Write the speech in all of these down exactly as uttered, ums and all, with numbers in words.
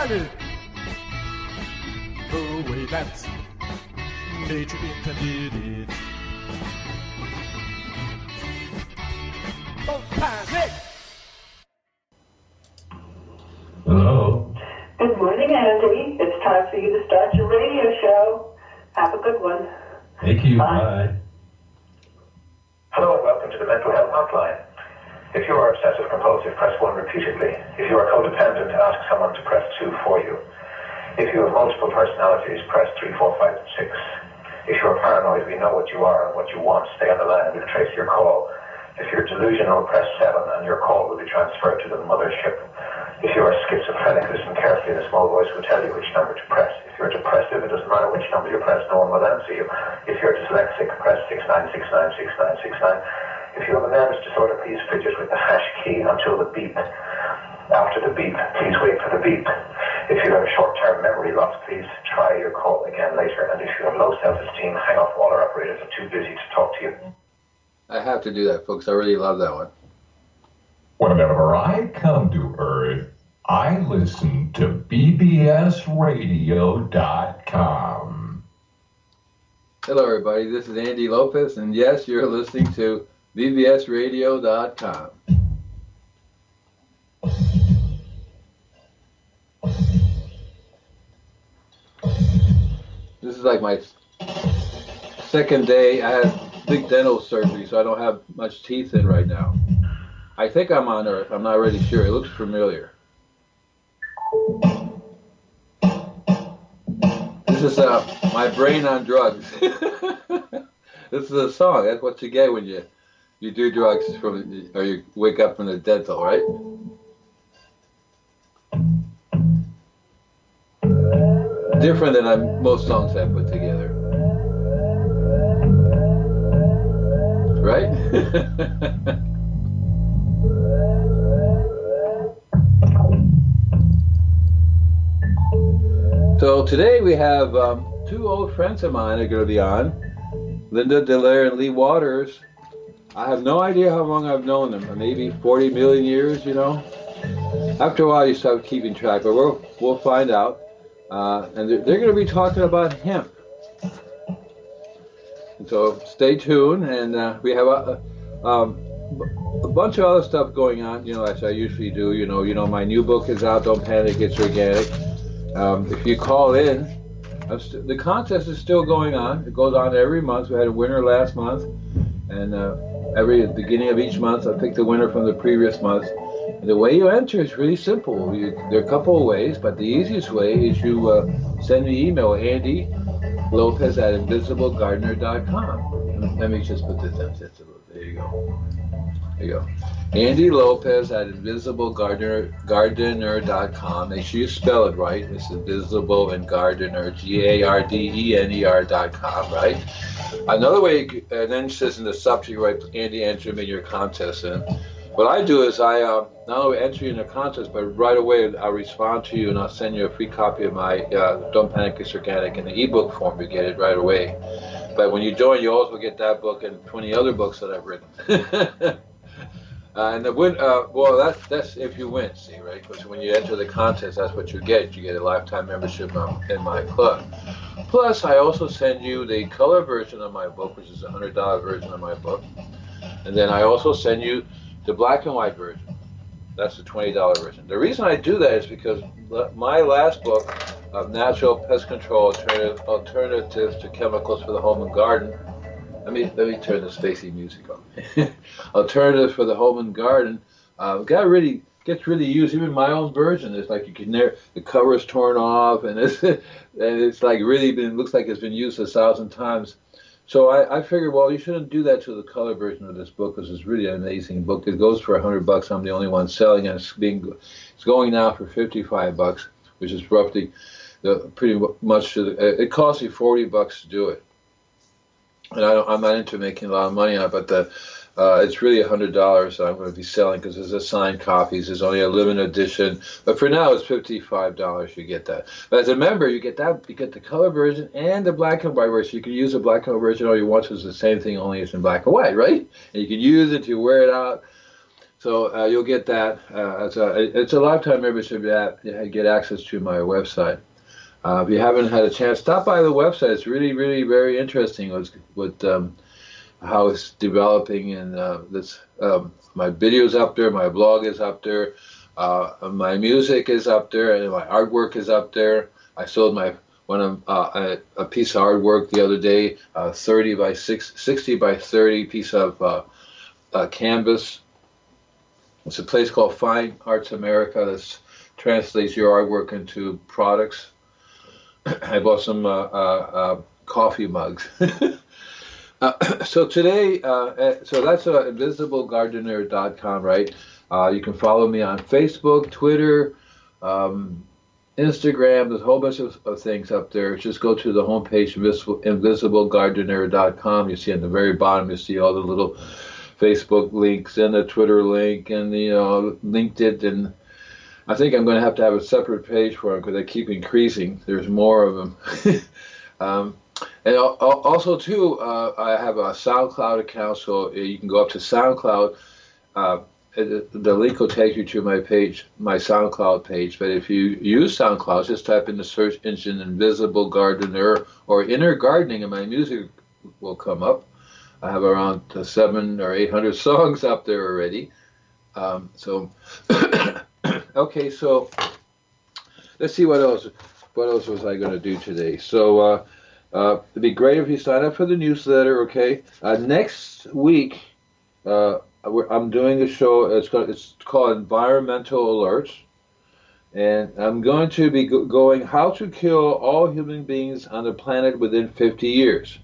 valid the way that nature intended it. Don't panic. Hello. Good morning, Andy. It's time for you to start your radio show. Have a good one. Thank you. Bye. Bye. Hello and welcome to the Mental Health Hotline. If you are obsessive compulsive, press one repeatedly. If you are codependent, ask someone to press two for you. If you have multiple personalities, press three, four, five, and six. If you are paranoid, we know what you are and what you want. Stay on the line and we'll trace your call. If you're delusional, press seven and your call will be transferred to the mothership. If you are schizophrenic, listen carefully and a small voice will tell you which number to press. If you're depressive, it doesn't matter which number you press, no one will answer you. If you're dyslexic, press six nine six nine six nine six nine. If you have a nervous disorder, please fidget with the hash key until the beep. After the beep, please wait for the beep. If you have a short-term memory loss, please try your call again later. And if you have low self-esteem, hang off. All our operators are too busy to talk to you. I have to do that, folks. I really love that one. Whenever I come to Earth, I listen to B B S radio dot com. Hello, everybody. This is Andy Lopez, and yes, you're listening to B B S radio dot com. This is like my second day. I had big dental surgery, so I don't have much teeth in right now. I think I'm on Earth. I'm not really sure. It looks familiar. This is uh, my brain on drugs. This is a song. That's what you get when you you do drugs from, or you wake up from the dental, right? Different than I, most songs I put together, right? So today we have um, two old friends of mine are going to be on, Linda Dallaire and Lee Waters. I have no idea how long I've known them, maybe forty million years, you know. After a while you start keeping track, but we'll, we'll find out. Uh, and they're, they're going to be talking about hemp. And so stay tuned, and uh, we have a, a, um, a bunch of other stuff going on, you know, as I usually do. You know, you know, my new book is out, Don't Panic, It's Organic. Um, if you call in, I'm st- the contest is still going on. It goes on every month. We had a winner last month, and uh, every beginning of each month, I pick the winner from the previous month. And the way you enter is really simple. You, there are a couple of ways, but the easiest way is you uh, send me email, Andy Lopez at invisible gardener dot com. Let me just put this down. There you go. There you go. Andy Lopez at invisible gardener dot com. Make sure you spell it right. It's Invisible and Gardener, G A R D E N E R dot com, right? Another way, and then it says in the subject, right, Andy, enter me in your contest. And what I do is I uh, not only enter you in a contest, but right away I'll respond to you and I'll send you a free copy of my uh, Don't Panic, It's Organic in the ebook form. You get it right away. But when you join, you also get that book and twenty other books that I've written. uh, and the win, uh, well, that's that's if you win, see, right? Because when you enter the contest, that's what you get. You get a lifetime membership um, in my club. Plus, I also send you the color version of my book, which is a one hundred dollar version of my book. And then I also send you the black and white version. That's the twenty dollar version. The reason I do that is because my last book of Natural Pest Control Alternative, Alternatives to Chemicals for the Home and Garden. Let me let me turn the spacey music on. Alternatives for the Home and Garden. Uh, got really gets really used. Even my own version, it's like you can never, the cover is torn off, and it's and it's like really been looks like it's been used a thousand times. So I, I figured, well, you shouldn't do that to the color version of this book because it's really an amazing book. It goes for a hundred bucks. I'm the only one selling, and it's being it's going now for fifty-five bucks, which is roughly the pretty much. The, it costs you forty bucks to do it, and I don't, I'm not into making a lot of money on it, but the Uh, it's really one hundred dollars that I'm going to be selling because there's a signed copies. There's only a limited edition. But for now, it's fifty-five dollars. You get that. But as a member, you get that. You get the color version and the black and white version. You can use the black and white version all you want. It's the same thing, only it's in black and white, right? And you can use it to wear it out. So uh, you'll get that. Uh, it's a it's a lifetime membership that you get access to my website. Uh, if you haven't had a chance, stop by the website. It's really, really very interesting with, with um, how it's developing. And uh, this, um, my video's up there, my blog is up there, uh, my music is up there, and my artwork is up there. I sold my one of uh, a, a piece of artwork the other day, uh, thirty by six, sixty by thirty piece of uh, uh, canvas. It's a place called Fine Arts America that translates your artwork into products. I bought some uh, uh, uh, coffee mugs. uh, so today, uh, so that's uh, invisible gardener dot com, right? Uh, you can follow me on Facebook, Twitter, um, Instagram. There's a whole bunch of, of things up there. Just go to the homepage, invisible gardener dot com. You see at the very bottom, you see all the little Facebook links and the Twitter link and the, you know, LinkedIn, and I think I'm going to have to have a separate page for them because they keep increasing. There's more of them. um, and also, too, uh, I have a SoundCloud account, so you can go up to SoundCloud. Uh, the link will take you to my page, my SoundCloud page. But if you use SoundCloud, just type in the search engine Invisible Gardener or Inner Gardening, and my music will come up. I have around seven or eight hundred songs up there already. Um, so... Okay, so let's see what else. What else was I going to do today? So uh, uh, it'd be great if you sign up for the newsletter. Okay, uh, next week uh, I'm doing a show. It's called, it's called Environmental Alerts, and I'm going to be go going how to kill all human beings on the planet within fifty years.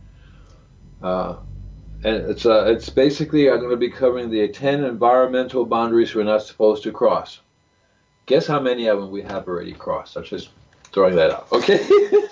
Uh, and it's uh, it's basically I'm going to be covering the ten environmental boundaries we're not supposed to cross. Guess how many of them we have already crossed? I'm just throwing that out. Okay.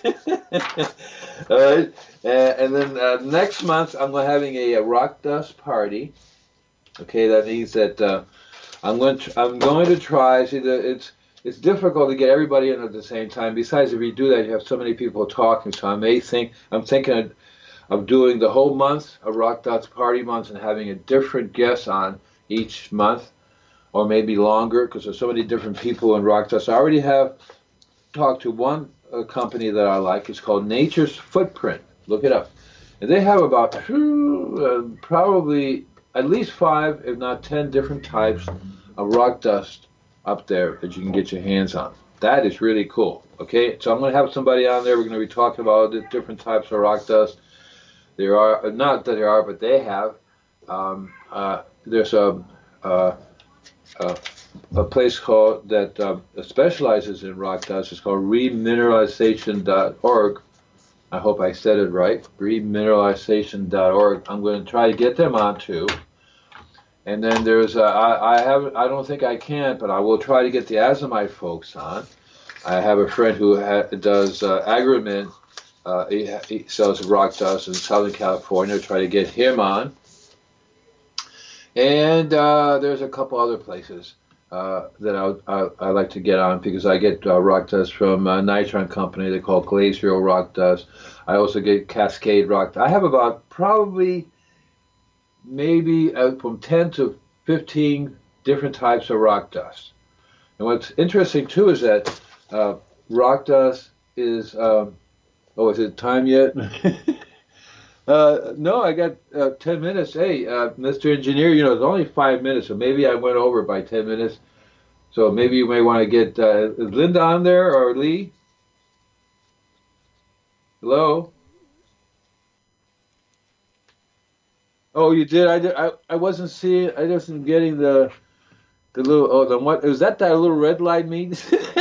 All right. Uh, and then uh, next month I'm having a, a rock dust party. Okay, that means that uh, I'm going to I'm going to try. See, the, it's it's difficult to get everybody in at the same time. Besides, if you do that, you have so many people talking. So I may think I'm thinking of, of doing the whole month a rock dust party month and having a different guest on each month. Or maybe longer, because there's so many different people in rock dust. I already have talked to one uh, company that I like. It's called Nature's Footprint. Look it up. And they have about uh, probably at least five, if not ten different types of rock dust up there that you can get your hands on. That is really cool. Okay, so I'm going to have somebody on there. We're going to be talking about the different types of rock dust. There are, not that there are, but they have. Um, uh, there's a... Uh, Uh, a place called that uh, specializes in rock dust. It's called remineralization dot org. I hope I said it right. remineralization dot org. I'm going to try to get them on too. And then there's uh, I I have I don't think I can, but I will try to get the Azomite folks on. I have a friend who ha does uh, Agriment. Uh, he, he sells rock dust in Southern California. Try to get him on. And uh, there's a couple other places uh, that I, I, I like to get on because I get uh, rock dust from uh, Nitron Company. They call Glacial rock dust. I also get Cascade rock dust. I have about probably maybe uh, from ten to fifteen different types of rock dust. And what's interesting too is that uh, rock dust is, um, oh, is it time yet? Uh, no, I got uh, ten minutes. Hey, uh, Mister Engineer, you know, it's only five minutes, so maybe I went over by ten minutes. So maybe you may want to get, uh, is Linda on there or Lee? Hello? Oh, you did? I, did, I, I wasn't seeing, I wasn't getting the, the little, oh, the what, is that that little red light means?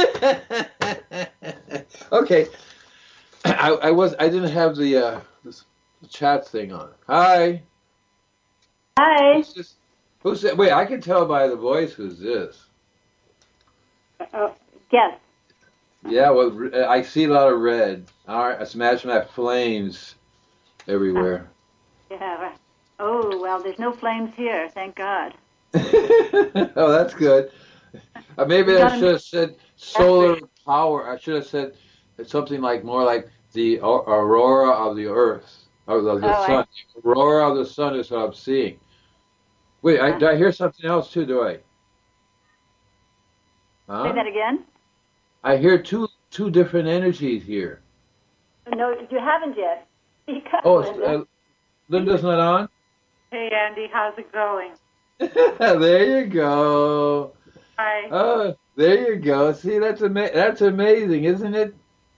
Okay. I, I was, I didn't have the, uh, this, the chat thing on. Hi. Hi. Who's this? Who's that? Wait, I can tell by the voice who's this. Uh, yes. Yeah, well, I see a lot of red. All right, I imagine that flames everywhere. Yeah. Right. Oh, well, there's no flames here, thank God. Oh, that's good. Uh, maybe I should have said solar power. I should have said something like more like the aurora of the earth. Of the, the oh, sun. The aurora of the sun is what I'm seeing. Wait, I, do I hear something else too? Do I? Huh? Say that again? I hear two two different energies here. No, you haven't yet. You got Oh, Linda. uh, Linda's not on? Hey, Andy, how's it going? There you go. Hi. Oh, there you go. See, that's ama- that's amazing, isn't it?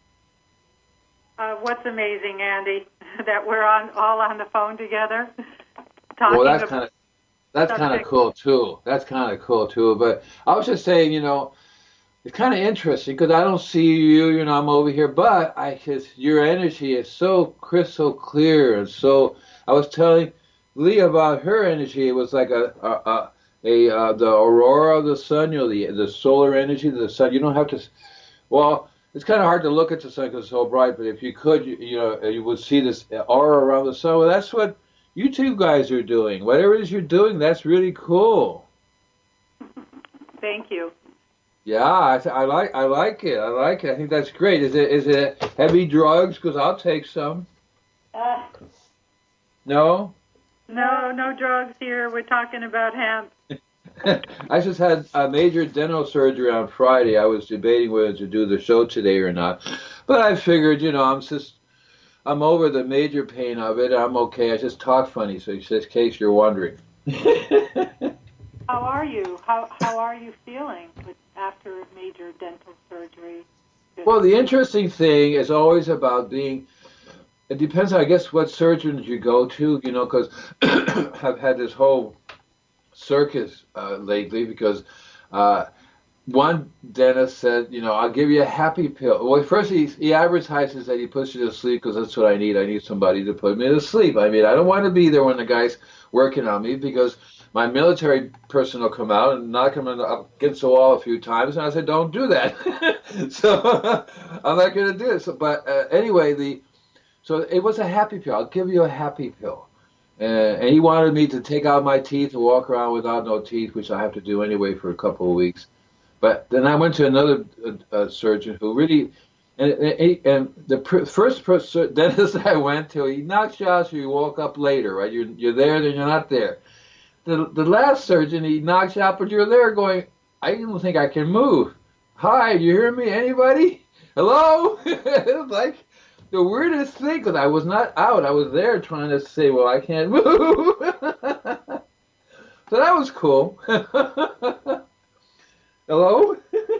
Uh, what's amazing, Andy, that we're on all on the phone together, talking Well, that's about kind of that's kind of subject. cool too. That's kind of cool too. But I was just saying, you know, it's kind of interesting because I don't see you. You know, I'm over here, but I just your energy is so crystal clear and so. I was telling Lee about her energy. It was like a a, a, a uh, the aurora of the sun. You know, the the solar energy of the sun. You don't have to. Well, it's kind of hard to look at the sun because it's so bright. But if you could, you, you know, you would see this aura around the sun. Well, that's what you two guys are doing. Whatever it is you're doing, that's really cool. Thank you. Yeah, I, th- I like I like it. I like it. I think that's great. Is it is it heavy drugs? Because I'll take some. Uh, No. No, no drugs here. We're talking about hemp. I just had a major dental surgery on Friday. I was debating whether to do the show today or not, but I figured, you know, I'm just I'm over the major pain of it. I'm okay. I just talk funny, so just in case you're wondering. How are you? How how are you feeling with, after major dental surgery? Well, the interesting thing is always about being. It depends, I guess, what surgeons you go to, you know, because I've had this whole circus uh, lately because uh, one dentist said, you know, I'll give you a happy pill. Well, first he, he advertises that he puts you to sleep because that's what I need. I need somebody to put me to sleep. I mean, I don't want to be there when the guy's working on me because my military person will come out and knock him up against the wall a few times, and I said, don't do that. So I'm not going to do it. So, but uh, anyway, the So it was a happy pill. I'll give you a happy pill. Uh, and he wanted me to take out my teeth and walk around without no teeth, which I have to do anyway for a couple of weeks. But then I went to another uh, uh, surgeon who really, and, and, and the pr- first person, dentist I went to, he knocks you out so you walk up later, right? You're, you're there, then you're not there. The, the last surgeon, he knocks you out, but you're there going, I don't think I can move. Hi, you hear me? Anybody? Hello? It's like the weirdest thing, because I was not out. I was there trying to say, well, I can't move. So that was cool. Hello?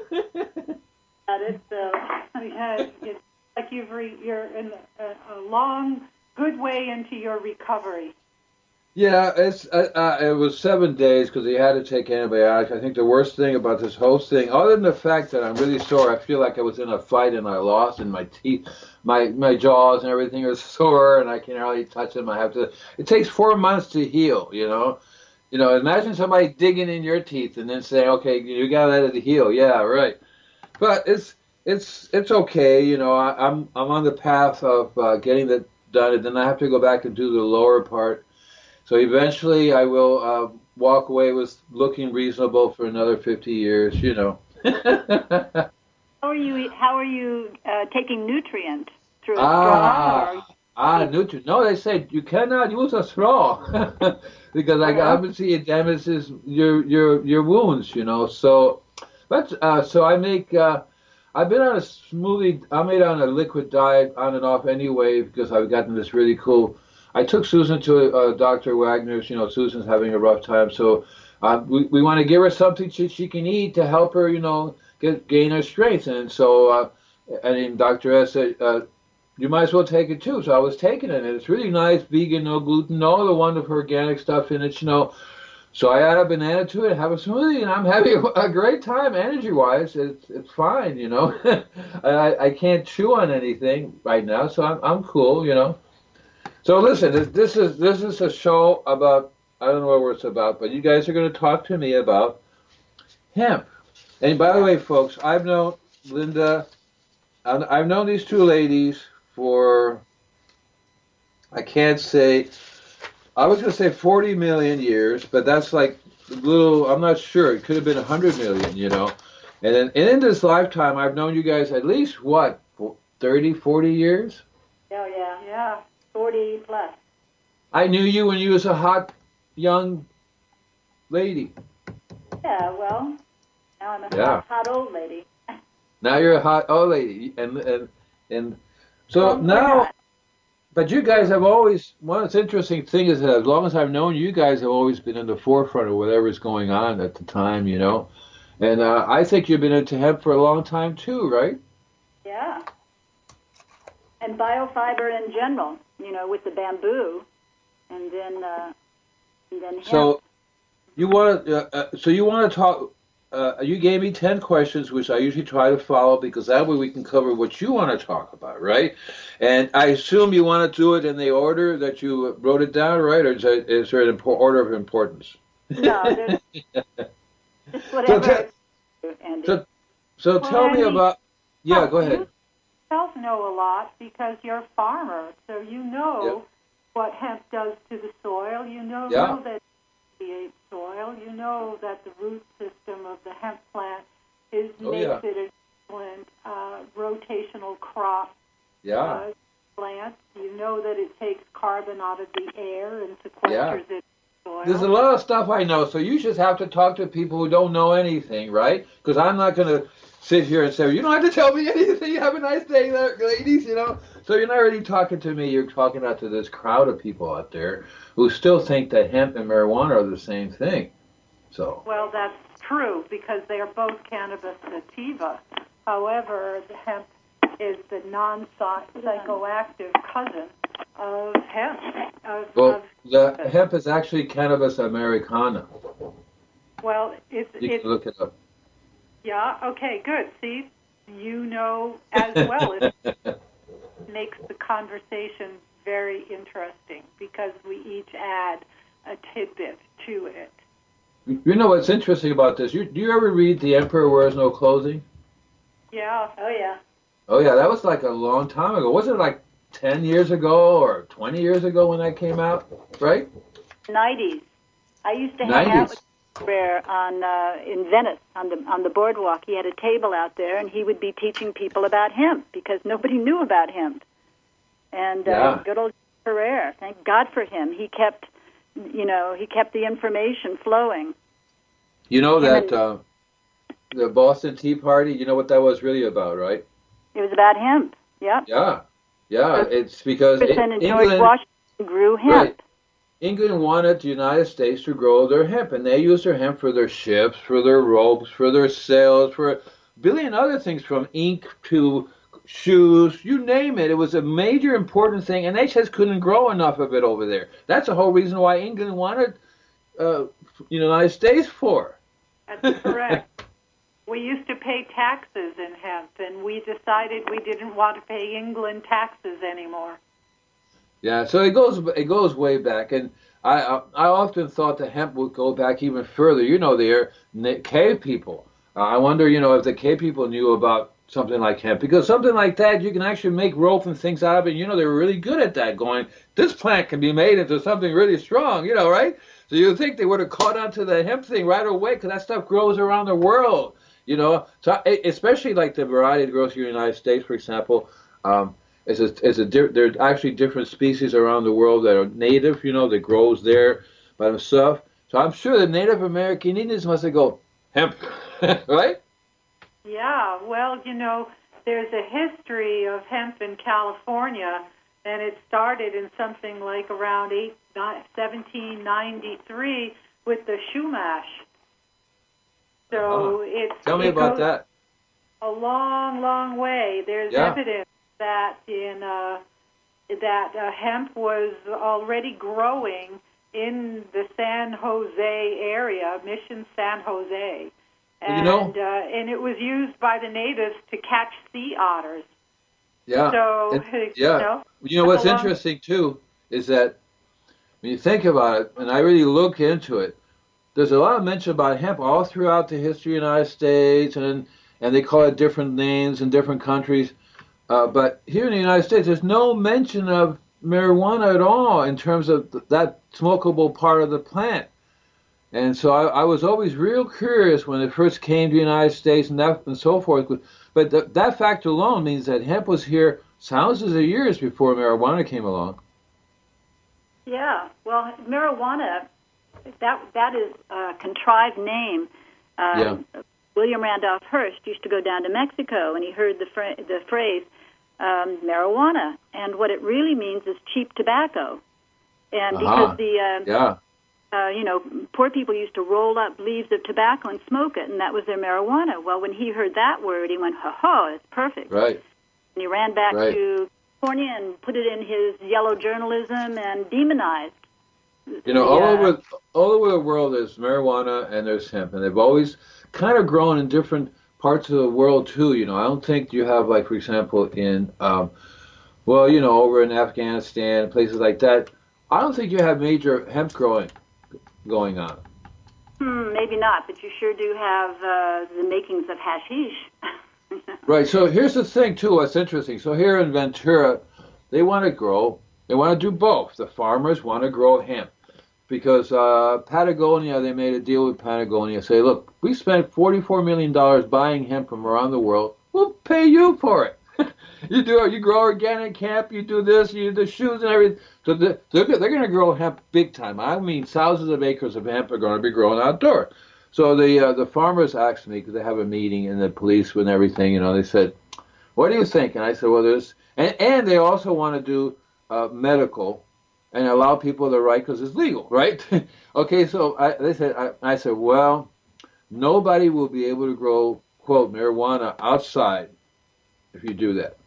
That is so. Yeah, it's like you've re, you're in a, a long, good way into your recovery. Yeah, it's uh, uh, it was seven days because he had to take antibiotics. I think the worst thing about this whole thing, other than the fact that I'm really sore, I feel like I was in a fight and I lost, and my teeth, my my jaws and everything are sore, and I can't hardly touch them. I have to. It takes four months to heal. You know, you know. Imagine somebody digging in your teeth and then saying, "Okay, you got to let it heal." Yeah, right. But it's it's it's okay. You know, I, I'm I'm on the path of uh, getting that done, and then I have to go back and do the lower part. So eventually I will uh, walk away with looking reasonable for another fifty years, you know. how are you? How are you uh, taking nutrients through a ah, straw? Or... ah, nutrient. No, they said you cannot use a straw because I obviously it damages your your your wounds, you know. So, but uh, so I make. Uh, I've been on a smoothie. I made on a liquid diet on and off anyway because I've gotten this really cool. I took Susan to uh, Doctor Wagner's. You know, Susan's having a rough time, so uh, we we want to give her something she, she can eat to help her, you know, get gain her strength. And so, uh, and then Doctor S said, uh, you might as well take it too. So I was taking it, and it's really nice, vegan, no gluten, all the wonderful organic stuff in it, you know. So I add a banana to it, have a smoothie, and I'm having a great time energy-wise. It's it's fine, you know. I I can't chew on anything right now, so I'm I'm cool, you know. So listen, this, this is this is a show about, I don't know what it's about, but you guys are going to talk to me about hemp. And by the way, folks, I've known Linda, I've known these two ladies for, I can't say, I was going to say forty million years, but that's like a little, I'm not sure. It could have been one hundred million, you know. And in, and in this lifetime, I've known you guys at least, what, thirty, forty years? Oh, yeah. Yeah. forty plus. I knew you when you was a hot, young lady. Yeah, well, now I'm a Yeah. hot, hot old lady. Now you're a hot old lady, and and and so Well, we're now. not. But you guys have always, one of the interesting thing is that as long as I've known you guys have always been in the forefront of whatever's going on at the time, you know. And uh, I think you've been into hemp for a long time too, right? Yeah. And biofiber in general, you know, with the bamboo, and then uh, and then hemp. So you want to, uh, uh, so you want to talk. Uh, you gave me ten questions, which I usually try to follow because that way we can cover what you want to talk about, right? And I assume you want to do it in the order that you wrote it down, right? Or is there, is there an impo- order of importance? No, there's just whatever. So, Andy. so, so Well, tell me Andy, about. Yeah, oh, go ahead. You yourself know a lot because you're a farmer, so you know Yep. what hemp does to the soil. You know, Yeah. know that it creates soil. You know that the root system of the hemp plant is Oh, makes yeah. it an excellent uh, rotational crop Yeah. uh, plant. You know that it takes carbon out of the air and sequesters it in the soil. There's a lot of stuff I know, so you just have to talk to people who don't know anything, right? Because I'm not going to sit here and say, you don't have to tell me anything. Have a nice day, ladies, you know? So you're not really talking to me. You're talking out to this crowd of people out there who still think that hemp and marijuana are the same thing. So. Well, that's true because they are both cannabis sativa. However, the hemp is the non-psychoactive cousin of hemp. Of, Well, of, the hemp is actually cannabis americana. well, it's, You it's can look it up. yeah, okay, good. See, you know as well. It makes the conversation very interesting because we each add a tidbit to it. You know what's interesting about this? You, do you ever read The Emperor Wears No Clothing? Yeah. Oh yeah. Oh, yeah, that was like a long time ago. Was it like ten years ago or twenty years ago when that came out, right? nineties. I used to hang out nineties. with Rare on uh, in Venice on the on the boardwalk. He had a table out there, and he would be teaching people about hemp because nobody knew about hemp. And uh, Yeah. good old Ferrer, thank God for him. He kept, you know, he kept the information flowing. You know And that then- uh, the Boston Tea Party, you know what that was really about, right? It was about hemp. Yep. Yeah, yeah, it's because Jefferson and George England, Washington grew hemp. Right. England wanted the United States to grow their hemp, and they used their hemp for their ships, for their ropes, for their sails, for a billion other things, from ink to shoes, you name it. It was a major important thing, and they just couldn't grow enough of it over there. That's the whole reason why England wanted uh, the United States for. That's correct. We used to pay taxes in hemp, and we decided we didn't want to pay England taxes anymore. Yeah, so it goes it goes way back, and I I, I often thought that hemp would go back even further. You know, the cave people. Uh, I wonder, you know, if the cave people knew about something like hemp, because something like that you can actually make rope and things out of it. You know, they were really good at that. Going, this plant can be made into something really strong. You know, right? So you think they would have caught on to the hemp thing right away, because that stuff grows around the world. You know, so especially like the variety that grows here in the United States, for example, um, is a, is a di- there are actually different species around the world that are native. You know, that grows there by themselves. So I'm sure the Native American Indians must have go hemp, right? Yeah, well, you know, there's a history of hemp in California, and it started in something like around eight, seventeen ninety-three with the Chumash. So Uh-huh. it's Tell me it about goes that. a long, long way. There's Yeah. evidence that in uh, that uh, hemp was already growing in the San Jose area, Mission San Jose. And, You know- uh, and it was used by the natives to catch sea otters. Yeah. So, It- you yeah. know, You know what's along- interesting too is that when you think about it, and I really look into it, there's a lot of mention about hemp all throughout the history of the United States, and and they call it different names in different countries. Uh, but here in the United States, there's no mention of marijuana at all in terms of th- that smokable part of the plant. And so I, I was always real curious when it first came to the United States and that and so forth. But th- that fact alone means that hemp was here thousands of years before marijuana came along. Yeah, well, marijuana that that is a contrived name. Uh, Yeah. William Randolph Hearst used to go down to Mexico, and he heard the fra- the phrase um, marijuana, and what it really means is cheap tobacco. And Uh-huh. because the uh, Yeah. uh, you know, poor people used to roll up leaves of tobacco and smoke it, and that was their marijuana. Well, when he heard that word, he went, "Ha ha, it's perfect." Right. And he ran back Right. to California and put it in his yellow journalism and demonized. You know, the, all uh, over all over the world there's marijuana and there's hemp, and they've always kind of grown in different parts of the world too. You know, I don't think you have, like, for example, in um, well, you know, over in Afghanistan, places like that. I don't think you have major hemp growing going on. Hmm, maybe not, but you sure do have uh, the makings of hashish. Right. So here's the thing too. What's interesting. So here in Ventura, they want to grow. They want to do both. The farmers want to grow hemp because uh, Patagonia. They made a deal with Patagonia. Say, look, we spent forty-four million dollars buying hemp from around the world. We'll pay you for it. you do. You grow organic hemp. You do this. You do the shoes and everything. So the, they're they're going to grow hemp big time. I mean, thousands of acres of hemp are going to be grown outdoors. So the uh, the farmers asked me, because they have a meeting, and the police and everything, you know, they said, what do you think? And I said, well, there's, and, and they also want to do uh, medical and allow people the right because it's legal, right? Okay, so I, they said, I, I said, well, nobody will be able to grow, quote, marijuana outside if you do that.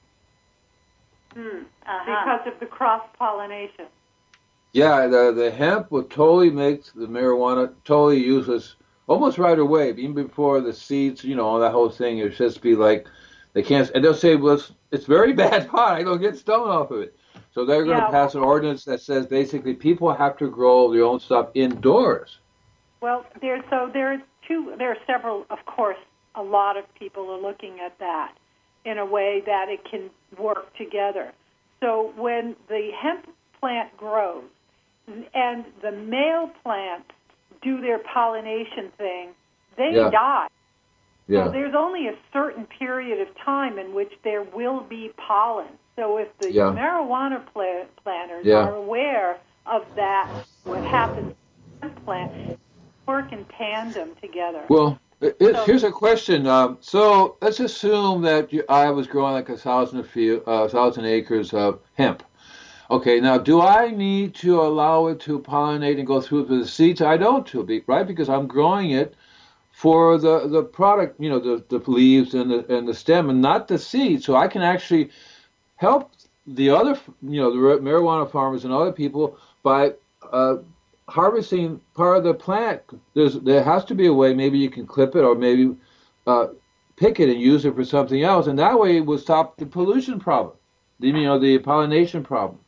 Hmm. Uh-huh. Because of the cross-pollination. Yeah, the, the hemp will totally make the marijuana totally useless almost right away, even before the seeds, you know, that whole thing. It just be like, they can't, and they'll say, well, it's, it's very bad pot. I don't get stoned off of it. So they're going to Yeah, pass an ordinance that says basically people have to grow their own stuff indoors. Well, there so there are two. There are several. Of course, a lot of people are looking at that in a way that it can work together. So when the hemp plant grows and the male plants do their pollination thing, they Yeah. die. Yeah. So there's only a certain period of time in which there will be pollen. So if the Yeah. marijuana plant planters Yeah. are aware of that, what happens to the hemp plant, work in tandem together. Well, it, it, here's a question. Um, so let's assume that you, I was growing like a thousand, field, uh, thousand acres of hemp. Okay, now do I need to allow it to pollinate and go through the seeds? I don't, to be right, because I'm growing it for the, the product, you know, the, the leaves and the and the stem, and not the seed. So I can actually help the other, you know, the marijuana farmers and other people by uh, harvesting part of the plant. There's there has to be a way. Maybe you can clip it, or maybe uh, pick it and use it for something else, and that way it will stop the pollution problem, the, you know, the pollination problem.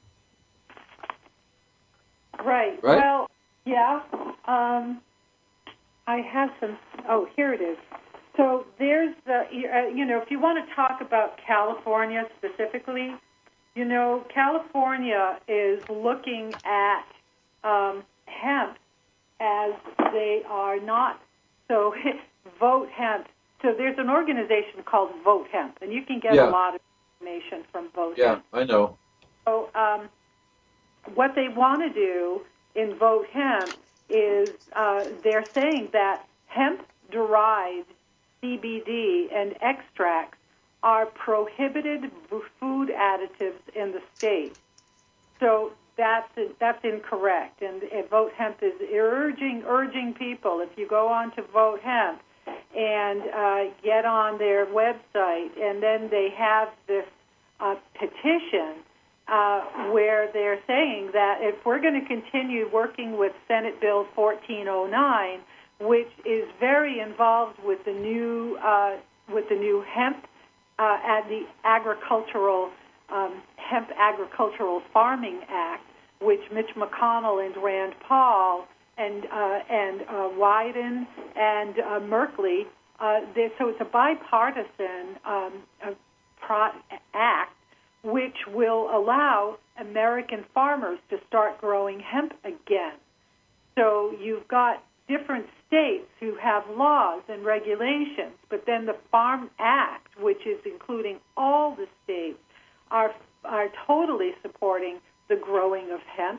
Right. Right? Well, yeah. Um, I have some. Oh, here it is. So there's the. Uh, you know, if you want to talk about California specifically, you know, California is looking at um, hemp as they are not. So Vote Hemp. So there's an organization called Vote Hemp, and you can get Yeah. a lot of information from Vote Yeah, Hemp. I know. So um, what they want to do in Vote Hemp is uh, they're saying that hemp-derived C B D and extracts are prohibited food additives in the state. So that's that's incorrect. And, and Vote Hemp is urging urging people, if you go on to Vote Hemp and uh, get on their website, and then they have this uh, petition uh, where they're saying that if we're going to continue working with Senate Bill fourteen oh nine, which is very involved with the new uh, with the new hemp uh, at the agricultural um, Hemp Agricultural Farming Act, which Mitch McConnell and Rand Paul and uh, and uh, Wyden and uh, Merkley. Uh, so it's a bipartisan um, uh, pro- act which will allow American farmers to start growing hemp again. So you've got different states who have laws and regulations, but then the Farm Act, which is including all the states, are are totally supporting the growing of hemp.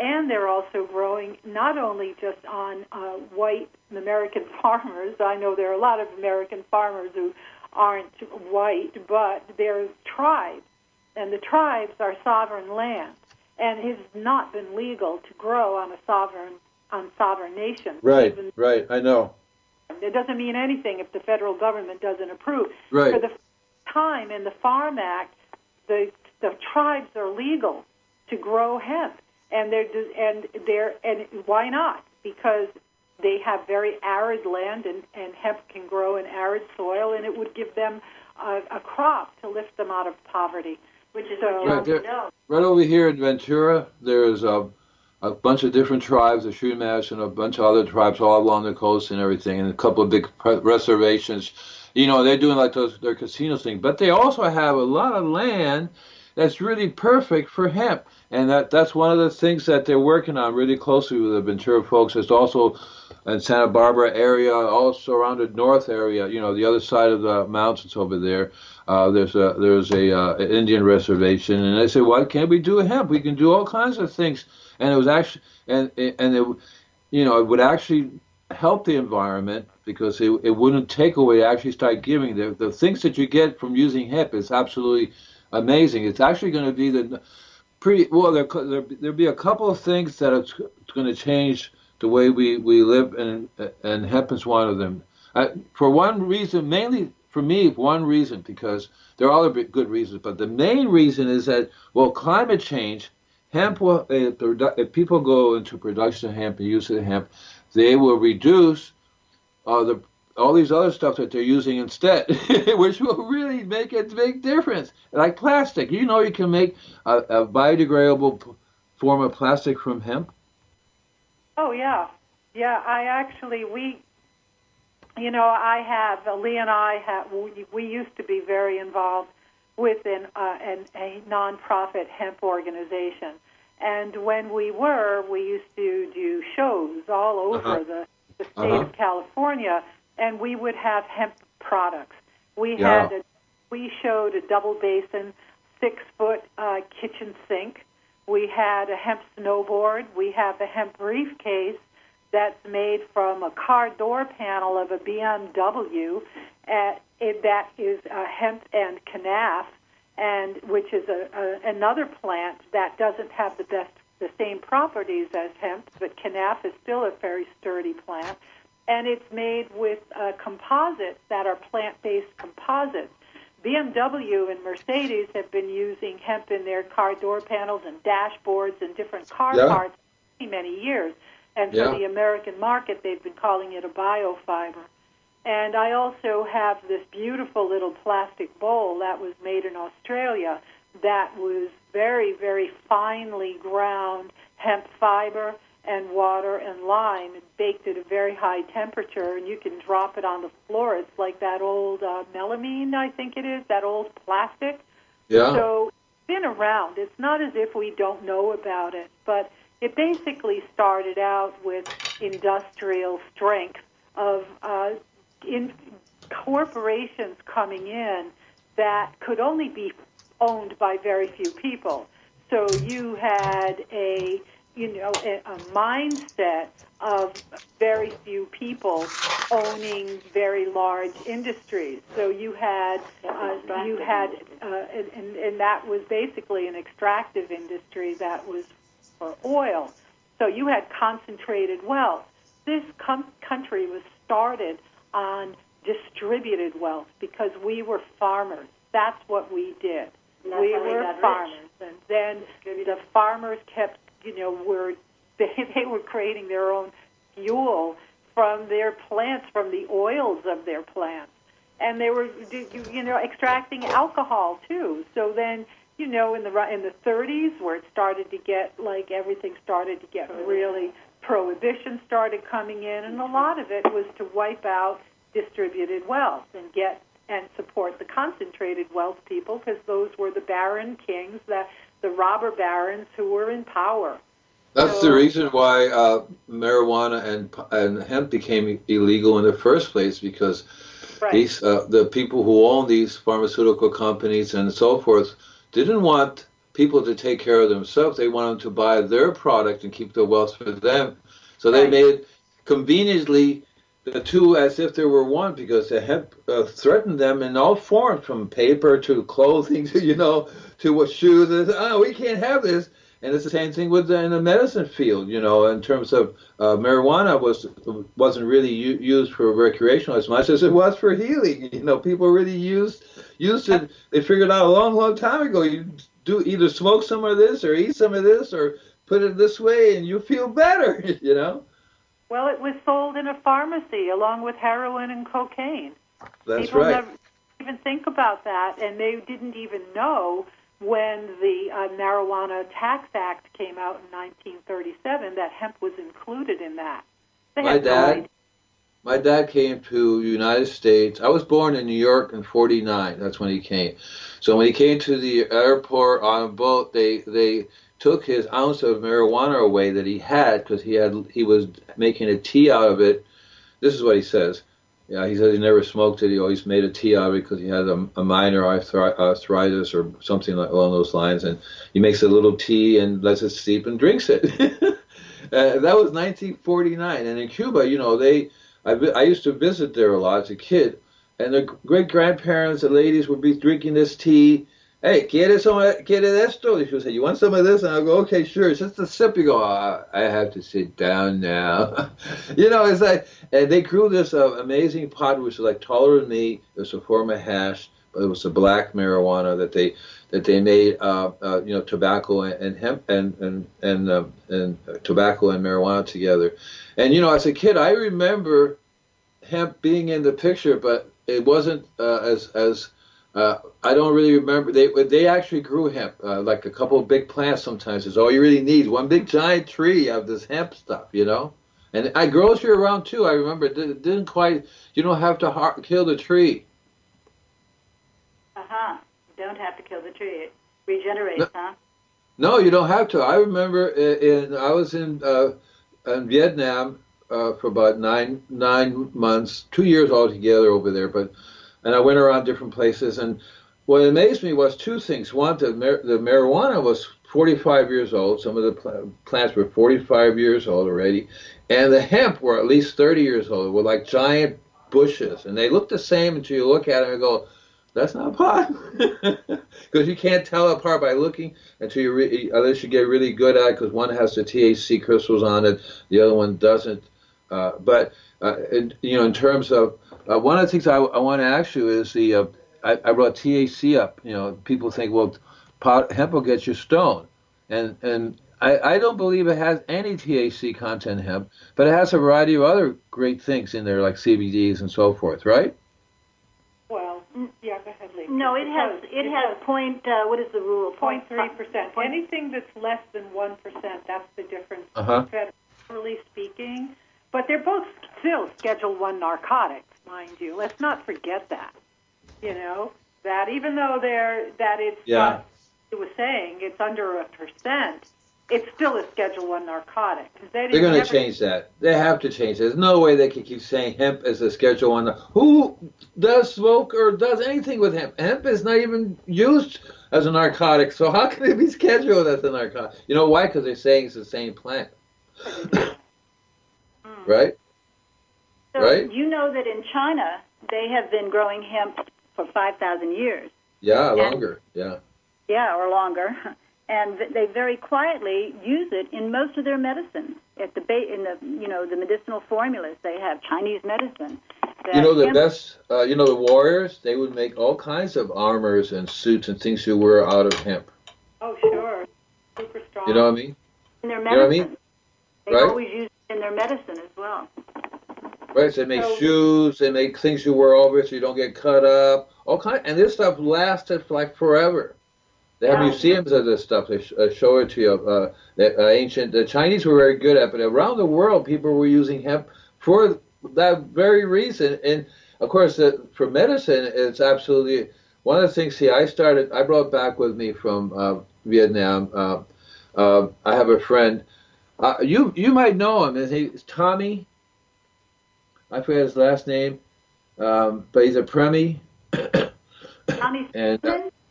And they're also growing not only just on uh, white American farmers. I know there are a lot of American farmers who aren't white, but they're tribes. And the tribes are sovereign land. And it has not been legal to grow on a sovereign on sovereign nations. Right, Even, right, I know. It doesn't mean anything if the federal government doesn't approve. Right. For the first time in the Farm Act, the the tribes are legal to grow hemp, and they're and they're and why not? Because they have very arid land, and, and hemp can grow in arid soil, and it would give them a, a crop to lift them out of poverty. Which is so, right, there, right over here in Ventura, there's a, a bunch of different tribes, the Chumash and a bunch of other tribes all along the coast and everything, and a couple of big reservations. You know, they're doing like those their casino thing, but they also have a lot of land that's really perfect for hemp, and that that's one of the things that they're working on really closely with the Ventura folks. It's also in Santa Barbara area, also around the north area, you know, the other side of the mountains over there. Uh, there's a there's a uh, Indian reservation, and they said, "Why can't we do hemp? We can do all kinds of things." And it was actually, and and it, you know, it would actually help the environment because it it wouldn't take away. Actually, start giving the the things that you get from using hemp is absolutely amazing. It's actually going to be the pretty well. There there there'll be a couple of things that it's, it's going to change the way we we live, and and hemp is one of them. Uh, for one reason, mainly. For me, one reason, because there are other good reasons, but the main reason is that, well, climate change, hemp will, if, the, if people go into production of hemp and use of hemp, they will reduce uh, the, all these other stuff that they're using instead, which will really make a big difference. Like plastic. You know you can make a, a biodegradable p- form of plastic from hemp? Oh, yeah. Yeah, I actually, we... You know, I have, Lee and I have, we, we used to be very involved with an, uh, an, a nonprofit hemp organization. And when we were, we used to do shows all over uh-huh. the, the state uh-huh. of California, and we would have hemp products. We yeah. had, a, we showed a double basin, six-foot uh, kitchen sink. We had a hemp snowboard. We have a hemp briefcase that's made from a car door panel of a B M W uh, it, that is uh, hemp and kenaf, and which is a, a, another plant that doesn't have the best the same properties as hemp, but kenaf is still a very sturdy plant, and it's made with uh, composites that are plant-based composites. B M W and Mercedes have been using hemp in their car door panels and dashboards and different car yeah. parts for many, many years. And for yeah. the American market, they've been calling it a biofiber. And I also have this beautiful little plastic bowl that was made in Australia that was very, very finely ground hemp fiber and water and lime and baked at a very high temperature, and you can drop it on the floor. It's like that old uh, melamine, I think it is, that old plastic. Yeah. So it's been around. It's not as if we don't know about it, but it basically started out with industrial strength of uh, in corporations coming in that could only be owned by very few people. So you had a you know a, a mindset of very few people owning very large industries. So you had uh, you had uh, and, and that was basically an extractive industry that was for oil. So you had concentrated wealth. This com- country was started on distributed wealth because we were farmers. That's what we did. We were farmers. And then the farmers kept, you know, were they, they were creating their own fuel from their plants, from the oils of their plants. And they were, you know, extracting alcohol, too. So then, you know, in the in the thirties, where it started to get, like, everything started to get really, prohibition started coming in, and a lot of it was to wipe out distributed wealth and get and support the concentrated wealth people, because those were the baron kings, the, the robber barons who were in power. That's so, the reason why uh, marijuana and and hemp became illegal in the first place, because right. these uh, the people who own these pharmaceutical companies and so forth didn't want people to take care of themselves. They want them to buy their product and keep the wealth for them. So they made conveniently the two as if they were one, because the hemp uh, threatened them in all forms, from paper to clothing to, you know, to what shoes. And they said, oh, we can't have this. And it's the same thing with the, in the medicine field, you know, in terms of uh, marijuana was, wasn't really u- used for recreational as much as it was for healing. You know, people really used, used it. They figured out a long, long time ago, you do either smoke some of this or eat some of this or put it this way and you feel better, you know. Well, it was sold in a pharmacy along with heroin and cocaine. That's People right. never even think about that, and they didn't even know when the uh, Marijuana Tax Act came out in nineteen thirty-seven that hemp was included in that. They My had no dad, idea. my dad came to the United States. I was born in New York in forty-nine. That's when he came. So when he came to the airport on a boat, they they took his ounce of marijuana away that he had, because he had he was making a tea out of it. This is what he says. Yeah, he said he never smoked it. He always made a tea out of it because he had a, a minor arthri- arthritis or something like, along those lines. And he makes a little tea and lets it steep and drinks it. uh, that was nineteen forty-nine. And in Cuba, you know, they I, I used to visit there a lot as a kid. And the great-grandparents, the ladies, would be drinking this tea. Hey, ¿quieres, ¿quieres esto? She would say, you want some of this? And I'll go, okay, sure. It's just a sip. You go, oh, I have to sit down now. You know, it's like, and they grew this uh, amazing pot, which was like taller than me. It was a form of hash, but it was a black marijuana that they that they made, uh, uh, you know, tobacco and, and hemp and and and, uh, and tobacco and marijuana together. And you know, as a kid, I remember hemp being in the picture, but it wasn't uh, as as Uh, I don't really remember. They they actually grew hemp, uh, like a couple of big plants sometimes. Is all you really need. One big giant tree of this hemp stuff, you know. And I grocery around too. I remember it didn't, didn't quite. You don't have to har- kill the tree. Uh huh. You don't have to kill the tree. It regenerates, no, huh? No, you don't have to. I remember in, in I was in uh, in Vietnam uh, for about nine nine months, two years altogether over there, but. And I went around different places, and what amazed me was two things. One, the, mar- the marijuana was forty-five years old. Some of the pl- plants were forty-five years old already. And the hemp were at least thirty years old. They were like giant bushes. And they look the same until you look at them and go, that's not pot. Because you can't tell apart by looking until you re- unless you get really good at it, because one has the T H C crystals on it, the other one doesn't. Uh, but, uh, it, you know, in terms of, Uh, one of the things I, I want to ask you is the uh, I, I brought T H C up. You know, people think, well, pot, hemp will get you stoned, and and I, I don't believe it has any T H C content in hemp, but it has a variety of other great things in there, like C B Ds and so forth, right? Well, yeah, go ahead, Lee. No, it has it, it has point. Uh, what is the rule? Point three percent. Anything that's less than one percent, that's the difference. Uh-huh. Federally speaking, but they're both still Schedule One narcotics. Mind you, let's not forget that. You know that even though they're that it's yeah. not, it was saying it's under a percent, it's still a Schedule One narcotic. They They're going to never, change that. They have to change it. There's no way they can keep saying hemp is a Schedule One. Who does smoke or does anything with hemp? Hemp is not even used as a narcotic, so how can it be scheduled as a narcotic? You know why? Because they're saying it's the same plant, right? So right? You know that in China they have been growing hemp for five thousand years. Yeah, and, longer. Yeah. Yeah, or longer, and they very quietly use it in most of their medicines. At the ba- in the you know the medicinal formulas they have Chinese medicine. You know the hemp- best. Uh, you know the warriors. They would make all kinds of armors and suits and things you wear out of hemp. Oh, sure, super strong. You know what I mean? In their You know what I medicine. mean? They Right? always use it in their medicine as well. Right, so they make So- shoes, they make things you wear over it so you don't get cut up, all kind, and this stuff lasted for like forever. They have Yeah. museums of this stuff. They sh- uh, show it to you. Uh, the uh, ancient, the Chinese were very good at it, but around the world, people were using hemp for that very reason. And of course, uh, for medicine, it's absolutely one of the things. See, I started. I brought back with me from uh, Vietnam. Uh, uh, I have a friend. Uh, you you might know him. His name is Tommy. I forget his last name, um, but he's a Premi. Tommy and uh, Stevenson?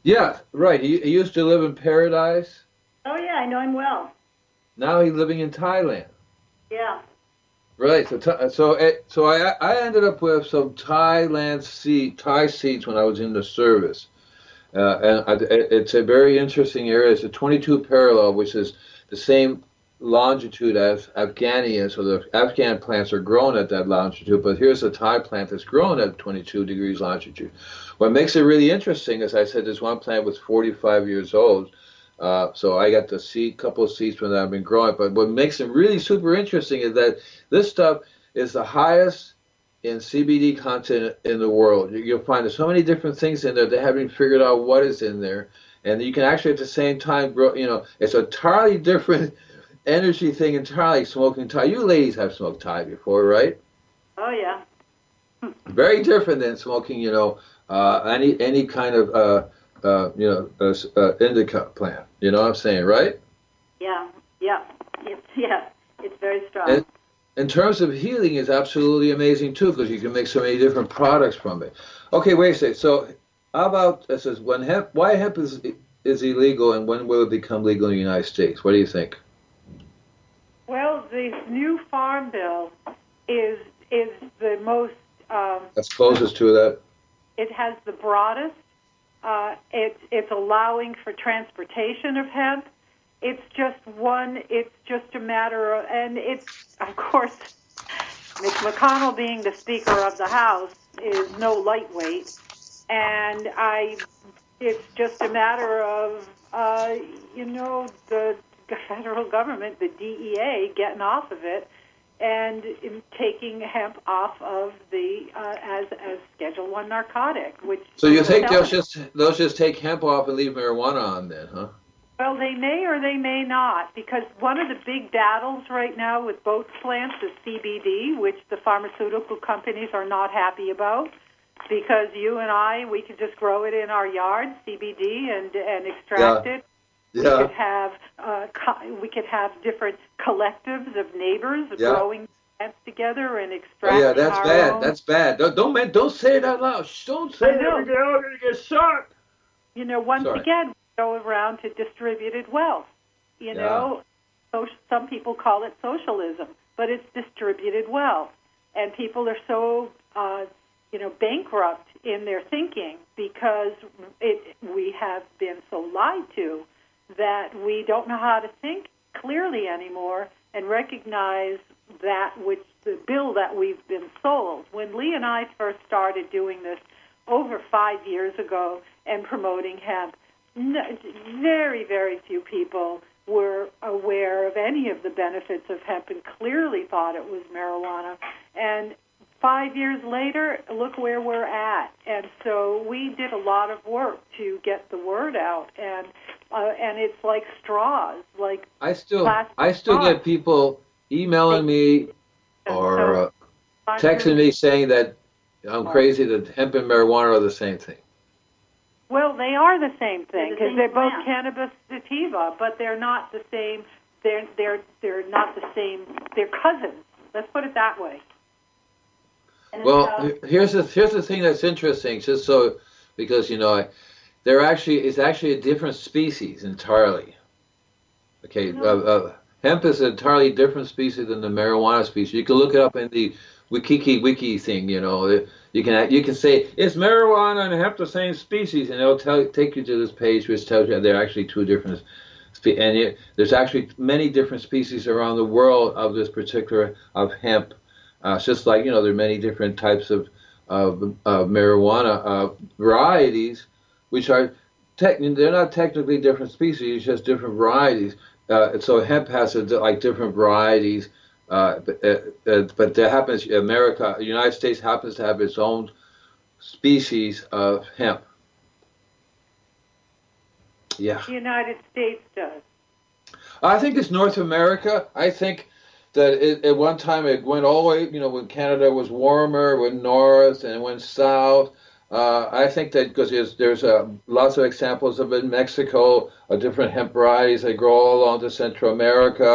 Yeah, right. He, he used to live in Paradise. Oh yeah, I know him well. Now he's living in Thailand. Yeah. Right. So Tha- so it, so I I ended up with some Thailand seed Thai seeds when I was in the service. Uh, and I, it's a very interesting area. It's a twenty-two parallel, which is the same longitude as Afghania. So the Afghan plants are grown at that longitude, but here's a Thai plant that's grown at twenty-two degrees longitude. What makes it really interesting, as I said, this one plant was forty-five years old. Uh, so I got to see a couple of seeds from that I've been growing. But what makes it really super interesting is that this stuff is the highest in C B D content in the world. You'll find there's so many different things in there. They haven't figured out what is in there, and you can actually at the same time grow. You know, it's a entirely different energy thing entirely. Smoking Thai. You ladies have smoked Thai before, right? Oh yeah. Very different than smoking. You know, uh, any any kind of uh, uh, you know uh, uh, indica plant. You know what I'm saying, right? Yeah. Yeah. It's yeah. It's very strong. And, in terms of healing, is absolutely amazing too, because you can make so many different products from it. Okay, wait a second. So, how about it says when hemp? Why hemp is is illegal, and when will it become legal in the United States? What do you think? Well, this new farm bill is is the most. Um, That's closest to that. it has the broadest. Uh, it, it's allowing for transportation of hemp. It's just one, it's just a matter of, and it's, of course, Mitch McConnell being the Speaker of the House is no lightweight. And I, it's just a matter of, uh, you know, the federal government, the D E A, getting off of it and in taking hemp off of the uh, as as Schedule One narcotic. Which so you think they'll just they'll just take hemp off and leave marijuana on then, huh? Well, they may or they may not, because one of the big battles right now with both plants is C B D, which the pharmaceutical companies are not happy about, because you and I, we could just grow it in our yard, C B D, and and extract Yeah. it. Yeah. We could have uh, co- we could have different collectives of neighbors Yeah. growing plants together and Oh, extracting yeah, that's our bad. own. That's bad. Don't don't, man, don't say it out loud. Shh, don't say I it. know. You're going to get shot. You know, once Sorry. again, we go around to distributed wealth. You know, so, some people call it socialism, but it's distributed wealth. And people are so, uh, you know, bankrupt in their thinking because it, we have been so lied to that we don't know how to think clearly anymore and recognize that which the bill that we've been sold. When Lee and I first started doing this over five years ago and promoting hemp, n- very, very few people were aware of any of the benefits of hemp and clearly thought it was marijuana. And five years later, look where we're at. And so we did a lot of work to get the word out. And uh, and it's like straws, like I still plastic I still straws. get people emailing me or uh, texting me saying that I'm crazy, that hemp and marijuana are the same thing. Well, they are the same thing They're the because same they're both plant. cannabis sativa, but they're not the same. They're they're they're not the same. They're cousins. Let's put it that way. And Well, uh, he- here's the here's the thing that's interesting, just so because you know, I, they're actually it's actually a different species entirely. Okay, uh, uh, hemp is an entirely different species than the marijuana species. You can look it up in the Wikiki Wiki thing. You know, you can you can say is marijuana and hemp the same species, and it'll tell take you to this page which tells you they're actually two different. Spe- and it, there's actually many different species around the world of this particular of hemp. Uh, it's just like, you know, there are many different types of, of, of marijuana uh, varieties, which are, tech, they're not technically different species, it's just different varieties. Uh, so hemp has a, like different varieties, uh, but, uh, uh, but there happens, America, the United States happens to have its own species of hemp. Yeah. The United States does. I think it's North America. I think that it, at one time it went all the way, you know, when Canada was warmer, went north and it went south. Uh, I think that because there's, there's uh, lots of examples of it in Mexico, of different hemp varieties that grow all along to Central America.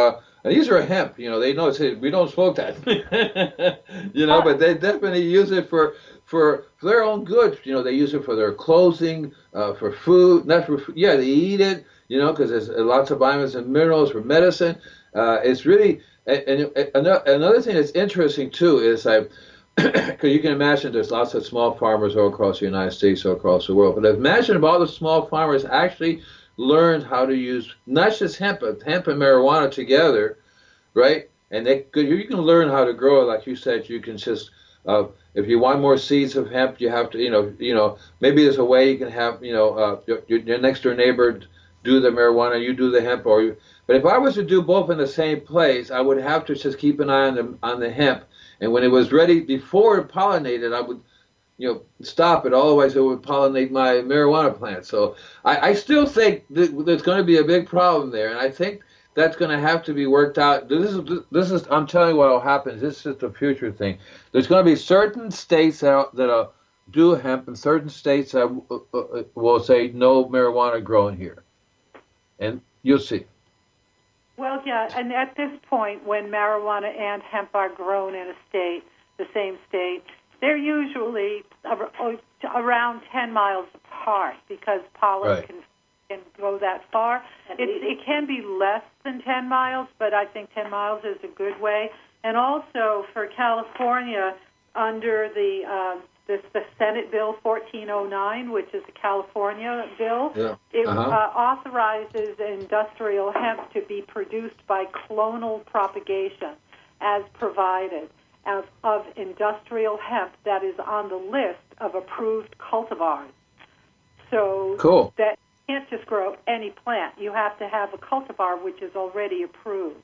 And these are hemp, you know, they know say, we don't smoke that, you know, but they definitely use it for, for, for their own good. You know, they use it for their clothing, uh, for food, not for food. Yeah, they eat it, you know, because there's lots of vitamins and minerals for medicine. Uh, it's really, and, and another thing that's interesting too is I, because you can imagine there's lots of small farmers all across the United States, all across the world. But imagine if all the small farmers actually learned how to use not just hemp, but hemp and marijuana together, right? And they could, you can learn how to grow it. Like you said, you can just, uh, if you want more seeds of hemp, you have to, you know, you know, maybe there's a way you can have, you know, uh, your, your next door neighbor do the marijuana, you do the hemp, or. You, but if I was to do both in the same place, I would have to just keep an eye on the on the hemp. And when it was ready, before it pollinated, I would, you know, stop it. Otherwise, it would pollinate my marijuana plant. So I, I still think that there's going to be a big problem there, and I think that's going to have to be worked out. This is, this is. I'm telling you what will happen. This is the future thing. There's going to be certain states that are, that are, do hemp, and certain states that uh, will say no marijuana grown here, and you'll see. Well, yeah, and at this point, when marijuana and hemp are grown in a state, the same state, they're usually around ten miles apart because pollen right. can, can go that far. It, it can be less than ten miles, but I think ten miles is a good way. And also for California, under the uh, this, the Senate Bill fourteen oh nine, which is a California bill, yeah. it uh-huh. uh, authorizes industrial hemp to be produced by clonal propagation as provided of, of industrial hemp that is on the list of approved cultivars. So cool. that you can't just grow any plant. You have to have a cultivar which is already approved.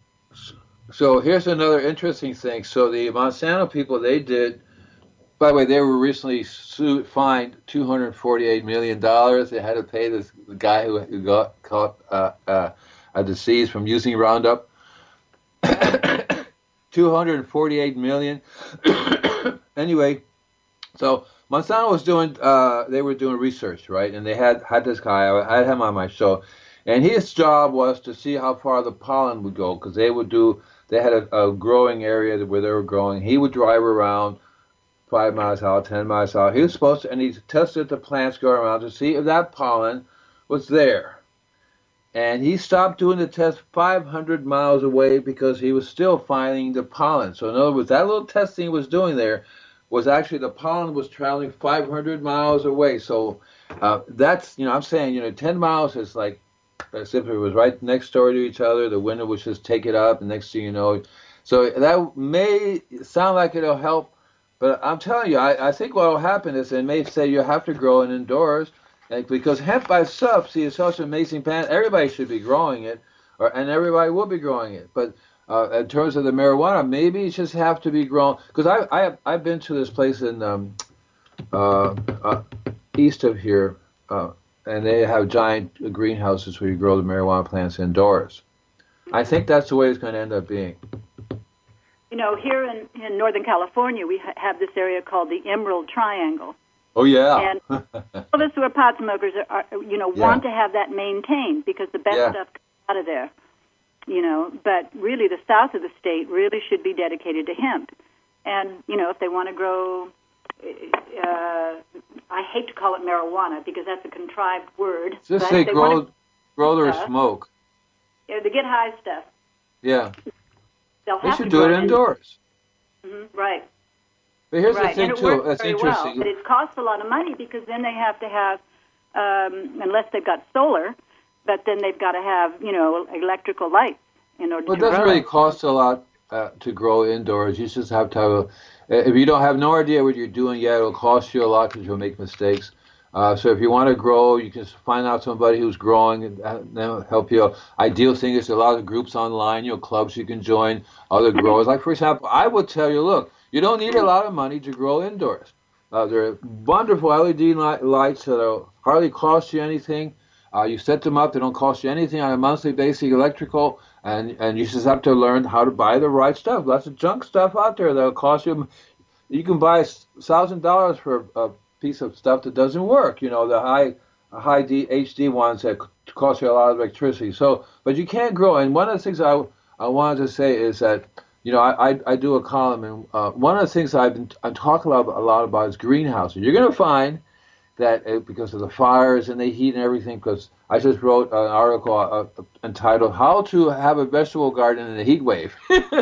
So here's another interesting thing. So the Monsanto people, they did, by the way, they were recently sued, fined two hundred forty-eight million dollars. They had to pay this the guy who, who got caught uh, uh, a disease from using Roundup. two hundred forty-eight million dollars. Anyway, so Monsanto was doing, uh, they were doing research, right? And they had, had this guy, I had him on my show. And his job was to see how far the pollen would go, because they would do, they had a, a growing area where they were growing. He would drive around five miles out, ten miles out. He was supposed to, and he tested the plants going around to see if that pollen was there. And he stopped doing the test five hundred miles away because he was still finding the pollen. So in other words, that little testing he was doing there was actually the pollen was traveling five hundred miles away. So uh, that's, you know, I'm saying, you know, ten miles is like, as if it was right next door to each other. The wind would just take it up, and next thing you know. So that may sound like it'll help. But I'm telling you, I, I think what will happen is they may say you have to grow it indoors, like, because hemp by itself, see, it's such an amazing plant. Everybody should be growing it, or and everybody will be growing it. But uh, in terms of the marijuana, maybe it just have to be grown. Because I I have, I've been to this place in um, uh, uh, east of here, uh, and they have giant greenhouses where you grow the marijuana plants indoors. I think that's the way it's going to end up being. You know, here in, in Northern California, we ha- have this area called the Emerald Triangle. Oh, yeah. And all of us who are pot smokers, are, are, you know, yeah. want to have that maintained because the best yeah. stuff comes out of there. You know, but really the south of the state really should be dedicated to hemp. And, you know, if they want to grow, uh, I hate to call it marijuana because that's a contrived word. Just but say if they grow, want to, grow or uh, smoke. Yeah, the get high stuff. Yeah. They'll They have should to do grow it indoors. Mm-hmm, right. But here's right. the thing, and it too. works That's very interesting. well, but it costs a lot of money because then they have to have, um, unless they've got solar, but then they've got to have, you know, electrical lights in order Well, it to grow. doesn't really cost a lot uh, to grow indoors. You just have to have a, if you don't have no idea what you're doing yet, it'll cost you a lot because you'll make mistakes. Uh, so if you want to grow, you can find out somebody who's growing and uh, they'll help you. Ideal thing is a lot of groups online, you know, clubs you can join, other growers. Like, for example, I would tell you, look, you don't need a lot of money to grow indoors. Uh, there are wonderful L E D light, lights that will hardly cost you anything. Uh, you set them up, they don't cost you anything on a monthly basis, electrical, and, and you just have to learn how to buy the right stuff. Lots of junk stuff out there that will cost you. You can buy one thousand dollars for a piece of stuff that doesn't work, you know, the high high D, H D ones that cost you a lot of electricity. So, but you can't grow. And one of the things I I wanted to say is that, you know, I, I, I do a column, and uh, one of the things I've been I'm talking a lot, a lot about is greenhouses. You're going to find that uh, because of the fires and the heat and everything, because I just wrote an article uh, entitled "How to Have a Vegetable Garden in a Heat Wave,"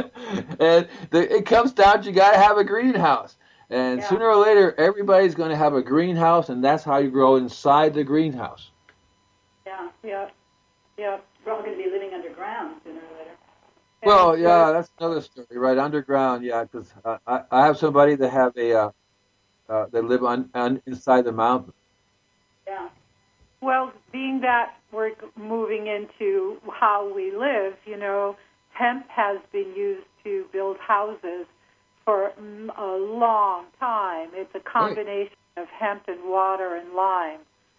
and the, it comes down to you got to have a greenhouse. And yeah. sooner or later, everybody's going to have a greenhouse, and that's how you grow inside the greenhouse. Yeah, yeah, yeah. We're all going to be living underground sooner or later. Well, yeah, that's another story, right? Underground, yeah, because uh, I, I have somebody that have a uh, uh, that live on, on inside the mountain. Yeah. Well, being that we're moving into how we live, you know, hemp has been used to build houses for a long time. It's a combination right. of hemp and water and lime.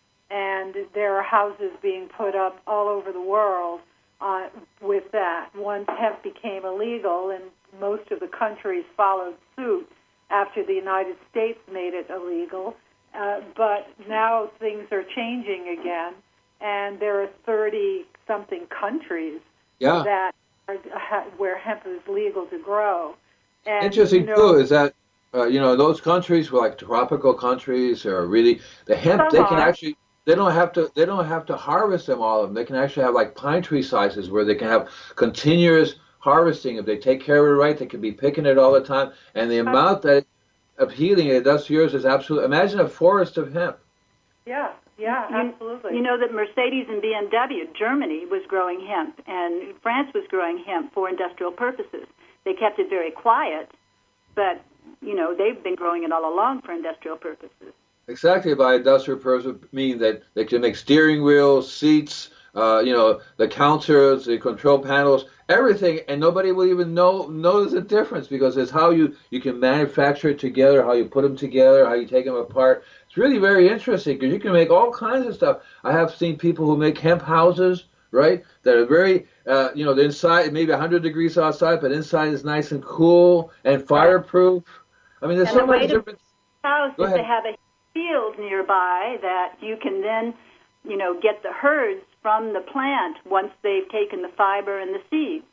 And there are houses being put up all over the world uh, with that. Once hemp became illegal, and most of the countries followed suit after the United States made it illegal. Uh, but now things are changing again, and there are thirty-something countries yeah. that are, where hemp is legal to grow. And, Interesting, you know, too, is that, uh, you know, those countries, like tropical countries, are really, the hemp, they can are. actually, they don't have to, they don't have to harvest them, all of them. They can actually have, like, pine tree sizes where they can have continuous harvesting. If they take care of it right, they can be picking it all the time. And the amount that of healing it does to yours is absolute. Imagine a forest of hemp. Yeah, yeah, absolutely. You know that Mercedes and B M W, Germany was growing hemp, and France was growing hemp for industrial purposes. They kept it very quiet, but, you know, they've been growing it all along for industrial purposes. Exactly. By industrial purposes, mean that they can make steering wheels, seats, uh, you know, the counters, the control panels, everything, and nobody will even know knows the difference because it's how you, you can manufacture it together, how you put them together, how you take them apart. It's really very interesting because you can make all kinds of stuff. I have seen people who make hemp houses, right, that are very, uh, you know, the inside, maybe one hundred degrees outside, but inside is nice and cool and fireproof. I mean, there's and so the much difference. House is to have a field nearby that you can then, you know, get the herds from the plant once they've taken the fiber and the seeds,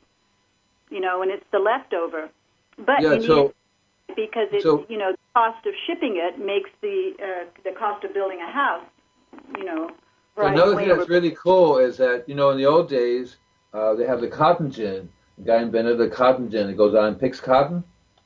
you know, and it's the leftover. But yeah, you so, need it because it, so, you know, the cost of shipping it makes the uh, the cost of building a house, you know. So right another thing over. that's really cool is that, you know, in the old days, uh, they have the cotton gin. The guy invented the cotton gin. It goes out and picks cotton.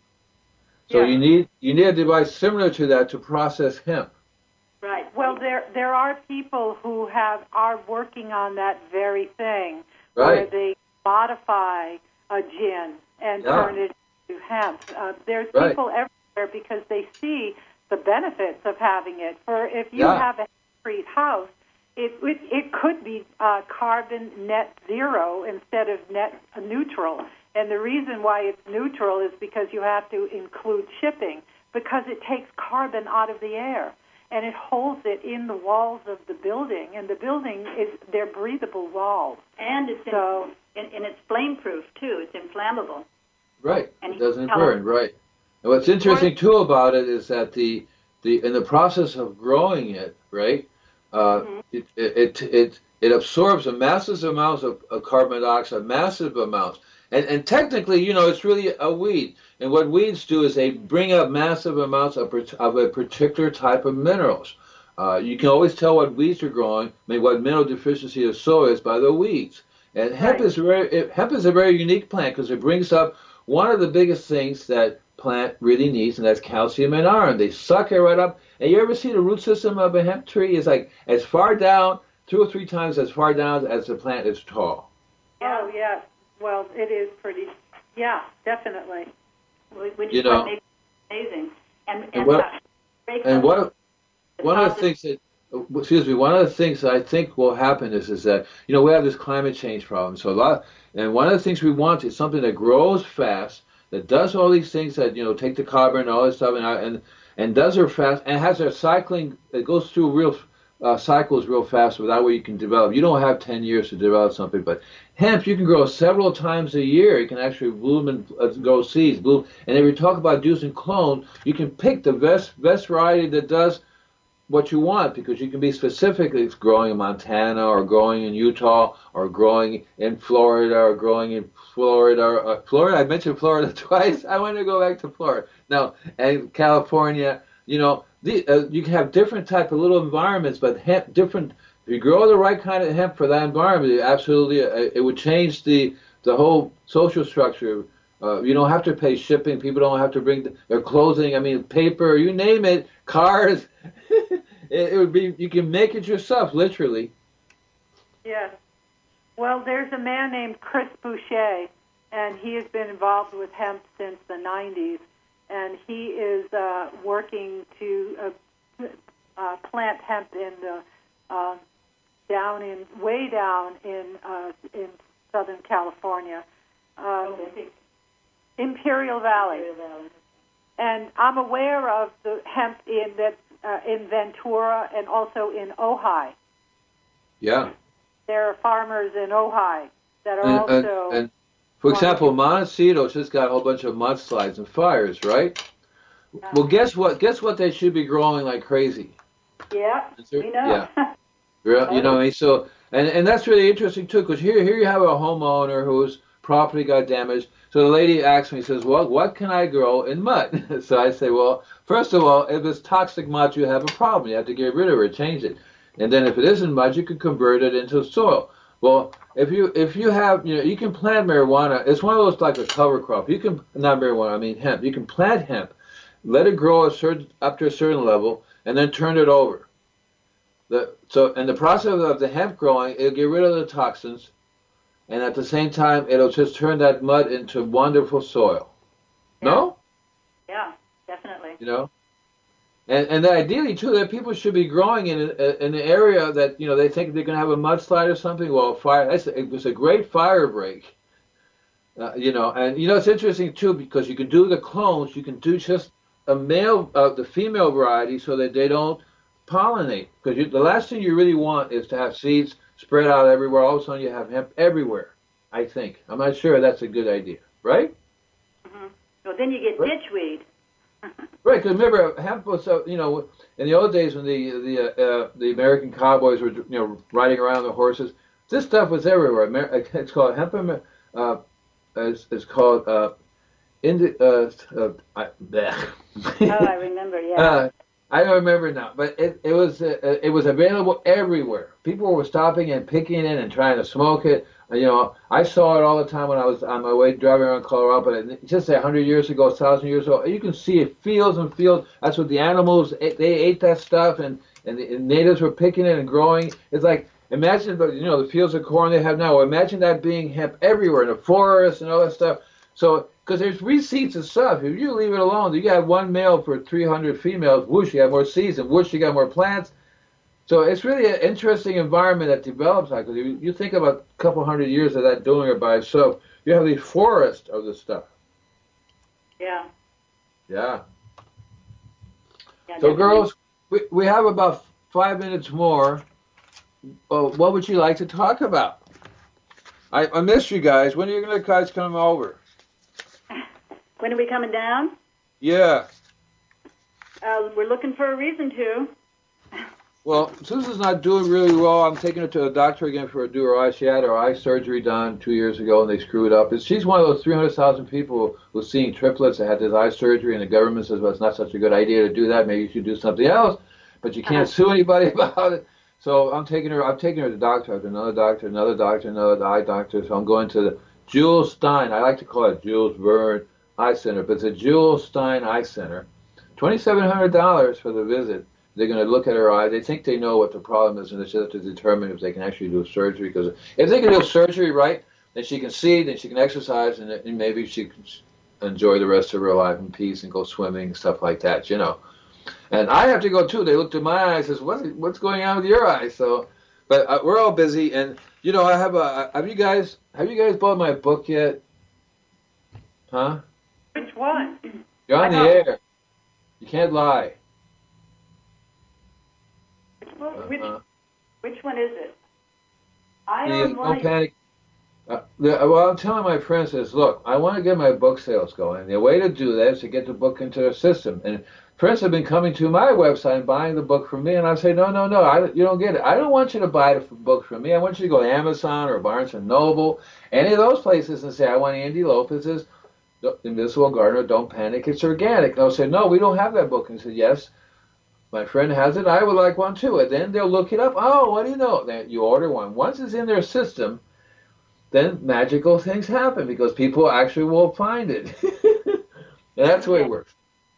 So yeah. you need you need a device similar to that to process hemp. Right. Well, there there are people who have are working on that very thing, Right. where they modify a gin and Yeah. turn it into hemp. Uh, there's Right. people everywhere because they see the benefits of having it. For if you Yeah. have a hemp-free house, it, it it could be uh, carbon net zero instead of net neutral. And the reason why it's neutral is because you have to include shipping, because it takes carbon out of the air and it holds it in the walls of the building. And the building is they're breathable walls. And it's So in, and, and it's flame-proof too. It's inflammable. Right. And It doesn't how- burn. Right. And what's interesting too about it is that the the in the process of growing it, right, uh, Mm-hmm. it, it it it it absorbs a massive amounts of, of carbon dioxide, massive amounts. And, and technically, you know, it's really a weed. And what weeds do is they bring up massive amounts of, of a particular type of minerals. Uh, you can always tell what weeds are growing, maybe what mineral deficiency of soil is by the weeds. And hemp Right. is very it, hemp is a very unique plant because it brings up one of the biggest things that plant really needs, and that's calcium and iron. They suck it right up. And you ever see the root system of a hemp tree? It's like as far down, two or three times as far down as the plant is tall. oh yeah, well it is pretty. Yeah, definitely. Which You is what know, makes it amazing. And, and, and what, uh, great and one of, the one of the positive- things that, excuse me, one of the things that I think will happen is, is that, you know, we have this climate change problem. So a lot, and one of the things we want is something that grows fast, that does all these things that, you know, take the carbon and all this stuff and, and, and does it fast and has their cycling, it goes through real uh, cycles real fast without where you can develop. You don't have ten years to develop something, but hemp, you can grow several times a year. You can actually bloom and uh, grow seeds, bloom. And if we talk about juice and clone, you can pick the best best variety that does what you want, because you can be specific. It's growing in Montana, or growing in Utah, or growing in Florida, or growing in Florida. Uh, Florida, I mentioned Florida twice. I want to go back to Florida. No, and California. You know, the, uh, you can have different type of little environments, but hemp, different. If you grow the right kind of hemp for that environment, it absolutely, uh, it would change the the whole social structure. Uh, you don't have to pay shipping. People don't have to bring their clothing. I mean, paper, you name it, cars. it, it would be. You can make it yourself, literally. Yes. Well, there's a man named Chris Boucher, and he has been involved with hemp since the nineties, and he is uh, working to uh, uh, plant hemp in the uh, down in way down in uh, in Southern California. Um, Imperial Valley. Imperial Valley. And I'm aware of the hemp in that uh, in Ventura and also in Ojai. Yeah. There are farmers in Ojai that are and, also. And, and for example, Montecito just got a whole bunch of mudslides and fires, right? Uh, well, guess what? Guess what? They should be growing like crazy. Yeah, we know. Yeah. You know, so and and that's really interesting too, because here here you have a homeowner whose property got damaged. So the lady asks me, says, well, what can I grow in mud? So I say, well, first of all, if it's toxic mud, you have a problem. You have to get rid of it, change it. And then if it isn't mud, you can convert it into soil. Well, if you if you have, you know, you can plant marijuana. It's one of those like a cover crop. You can, not marijuana, I mean hemp. You can plant hemp, let it grow a certain up to a certain level, and then turn it over. The, so in the process of the hemp growing, it'll get rid of the toxins, and at the same time, it'll just turn that mud into wonderful soil. Yeah. No? Yeah, definitely. You know? And and ideally, too, that people should be growing in, a, in an area that, you know, they think they're going to have a mudslide or something. Well, fire, that's, it was a great fire break. Uh, you know, and, you know, it's interesting, too, because you can do the clones. You can do just a male, uh, the female variety, so that they don't pollinate. Because the last thing you really want is to have seeds spread out everywhere. All of a sudden, you have hemp everywhere, I think. I'm not sure that's a good idea, right? Mm-hmm. Well, then you get right. ditchweed. Right, because remember, hemp was, uh, you know, in the old days when the the uh, the American cowboys were, you know, riding around on their horses, this stuff was everywhere. It's called hemp. Uh, it's, it's called uh, indi- uh, uh, I, oh, I remember. Yeah. Uh, I don't remember now, but it it was uh, it was available everywhere. People were stopping and picking it and trying to smoke it. You know, I saw it all the time when I was on my way driving around Colorado. But just a hundred years ago, a thousand years ago, you can see it fields and fields. That's what the animals ate. They ate that stuff, and and the natives were picking it and growing. It's like, imagine the, you know, the fields of corn they have now. Well, imagine that being hemp everywhere in the forest and all that stuff. So, because there's reseeds of stuff. If you leave it alone, you got one male for three hundred females. Whoosh, you got more seeds, and whoosh, you got more plants. So it's really an interesting environment that develops. Because you, you think about a couple hundred years of that doing it by itself, you have these forests of this stuff. Yeah. Yeah. yeah so, definitely. girls, we, we have about five minutes more. Well, what would you like to talk about? I, I miss you guys. When are you guys coming over? When are we coming down? Yeah. Uh, we're looking for a reason to. Well, Susan's not doing really well. I'm taking her to the doctor again for a do her eye. She had her eye surgery done two years ago, and they screwed up. She's one of those three hundred thousand people who's seeing triplets that had this eye surgery, and the government says, well, it's not such a good idea to do that. Maybe you should do something else, but you can't uh-huh. sue anybody about it. So I'm taking her. I'm taking her to the doctor, to another doctor, another doctor, another eye doctor. So I'm going to the Jules Stein. I like to call it Jules Verne Eye Center, but it's a Jules Stein Eye Center. twenty-seven hundred dollars for the visit. They're going to look at her eye. They think they know what the problem is, and they just have to determine if they can actually do surgery. Because if they can do surgery right, then she can see, then she can exercise, and, and maybe she can enjoy the rest of her life in peace and go swimming and stuff like that, you know. And I have to go too. They looked at my eyes and says, "What's what's going on with your eyes?" So, but uh, we're all busy, and you know, I have a. Have you guys have you guys bought my book yet? Huh? Which one? You're on the air. You can't lie. Which, uh-huh. which one is it? I the, don't no like... panic. Uh, the, well, I'm telling my friends is, look, I want to get my book sales going. The way to do that is to get the book into their system. And friends have been coming to my website and buying the book from me, and I say, no, no, no, I, you don't get it. I don't want you to buy the book from me. I want you to go to Amazon or Barnes and Noble, any of those places, and say, I want Andy Lopez's The Invisible Gardener, Don't Panic, It's Organic. They'll say, no, we don't have that book. And I said, yes, my friend has it. I would like one too. And then they'll look it up. Oh, what do you know? Then you order one. Once it's in their system, then magical things happen because people actually will find it. And that's the way it works.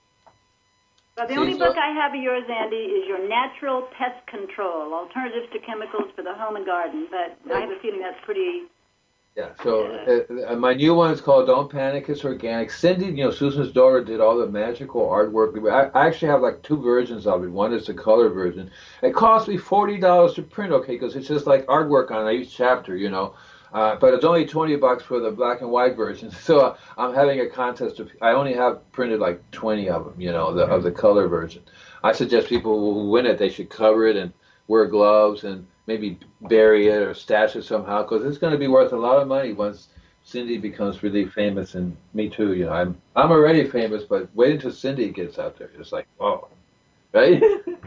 Well, the only book I have of yours, Andy, is your Natural Pest Control, Alternatives to Chemicals for the Home and Garden. But I have a feeling that's pretty... Yeah, so uh, my new one is called Don't Panic, It's Organic. Cindy, you know, Susan's daughter did all the magical artwork. I, I actually have like two versions of it. One is the color version. It cost me forty dollars to print, okay, because it's just like artwork on each chapter, you know. Uh, but it's only twenty bucks for the black and white version. So uh, I'm having a contest. Of, I only have printed like twenty of them, you know, the, of the color version. I suggest people who win it, they should cover it and wear gloves and maybe bury it or stash it somehow, because it's going to be worth a lot of money once Cindy becomes really famous, and me too. You know, I'm I'm already famous, but wait until Cindy gets out there. It's like, whoa, right?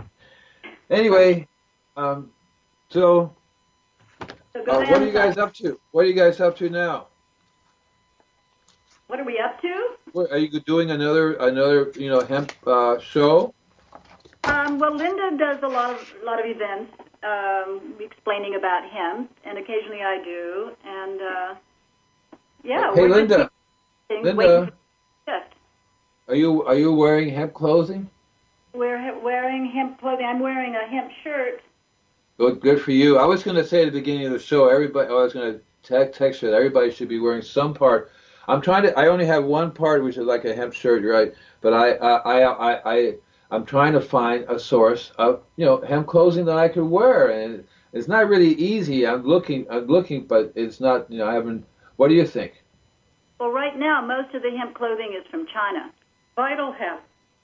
Anyway, um, so So go uh, to what are you Amazon. guys up to? What are you guys up to now? What are we up to? What, are you doing another another you know hemp uh, show? Um, well, Linda does a lot of lot of events um, explaining about hemp, and occasionally I do. And uh, yeah, Hey, we're just Linda. things, Linda. waiting for the shift. Are you are you wearing hemp clothing? We're he- wearing hemp clothing. I'm wearing a hemp shirt. Good, good for you. I was going to say at the beginning of the show, everybody. I was going to te- text you that everybody should be wearing some part. I'm trying to. I only have one part, which is like a hemp shirt, right? But I, I, I, I, I I'm trying to find a source of you know hemp clothing that I could wear, and it's not really easy. I'm looking, I'm looking, but it's not. You know, I haven't. What do you think? Well, right now, most of the hemp clothing is from China. Vital Hemp.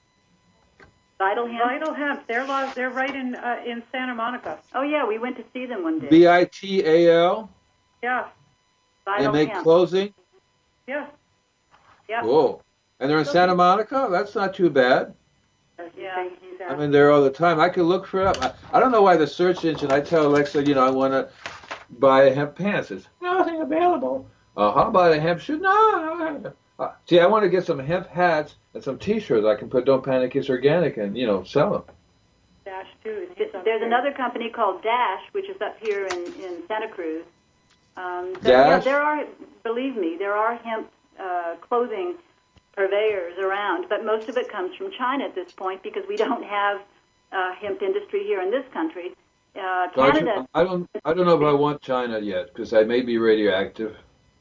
Vital hemp. Vital Hemp. They're lo- they're right in uh, in Santa Monica. Oh yeah, we went to see them one day. V I T A L. Yeah. They Vital make hemp. clothing. Yeah. Yep. Whoa. And they're in Santa Monica? That's not too bad. Yeah. I'm in there all the time. I could look for it up. I, I don't know why the search engine, I tell Alexa, you know, I want to buy a hemp pants. It's nothing available. Uh, how about a hemp shirt? No. no. Uh, see, I want to get some hemp hats and some T-shirts I can put Don't Panic, It's Organic and, you know, sell them. Dash too. Th- There's another company called Dash, which is up here in, in Santa Cruz. Um, so, Dash? Yeah, there are, believe me, there are hemp uh, clothing purveyors around, but most of it comes from China at this point because we don't have uh, hemp industry here in this country. Uh, Canada. I don't, I don't know if I want China yet because I may be radioactive.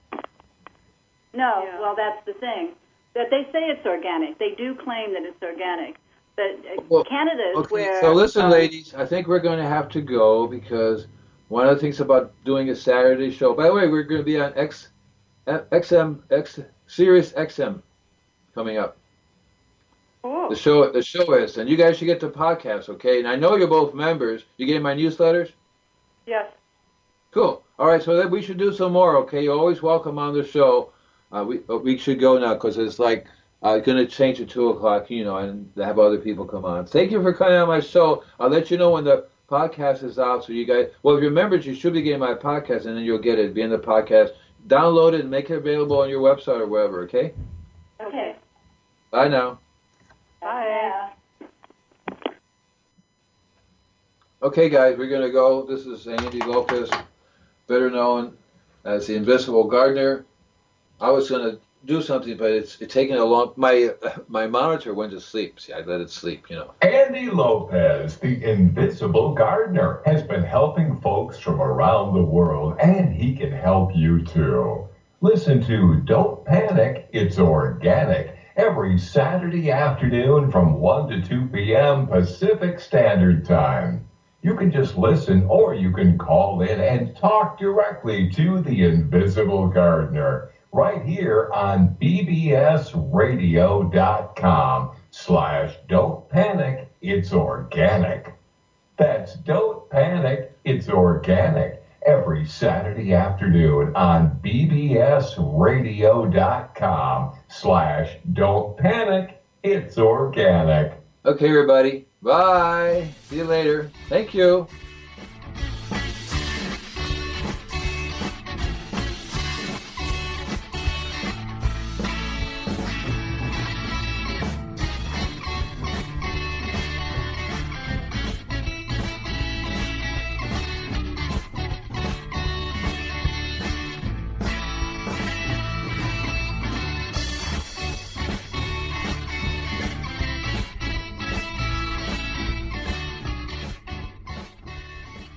No, Yeah. well, that's the thing. That they say it's organic. They do claim that it's organic, but uh, Well, Canada is Okay, where. so listen, um, ladies, I think we're going to have to go because one of the things about doing a Saturday show. By the way, we're going to be on X, X M, X Sirius X M coming up. Oh. The show, the show is, and you guys should get the podcast, okay? And I know you're both members. You getting my newsletters? Yes. Cool. All right, so then we should do some more, okay? You're always welcome on the show. Uh, we uh, we should go now because it's like uh, going to change at two o'clock, you know, and have other people come on. Thank you for coming on my show. I'll let you know when the podcast is out, so you guys. Well, if you're members, you should be getting my podcast, and then you'll get it. Be in the podcast. Download it and make it available on your website or wherever. Okay. Okay. Bye now. Bye. Okay, guys, we're going to go. This is Andy Lopez, better known as the Invisible Gardener. I was going to do something, but it's, it's taking a long. My my monitor went to sleep. See, I let it sleep, you know. Andy Lopez, the Invisible Gardener, has been helping folks from around the world, and he can help you too. Listen to Don't Panic, It's Organic every Saturday afternoon from one to two p.m. Pacific Standard Time. You can just listen or you can call in and talk directly to the Invisible Gardener right here on B B S radio dot com slash Don't Panic, It's Organic. That's Don't Panic, It's Organic every Saturday afternoon on B B S radio dot com slash Don't Panic, It's Organic. Okay, everybody. Bye. See you later. Thank you.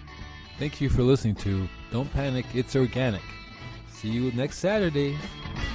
Thank you for listening to Don't Panic, It's Organic. See you next Saturday.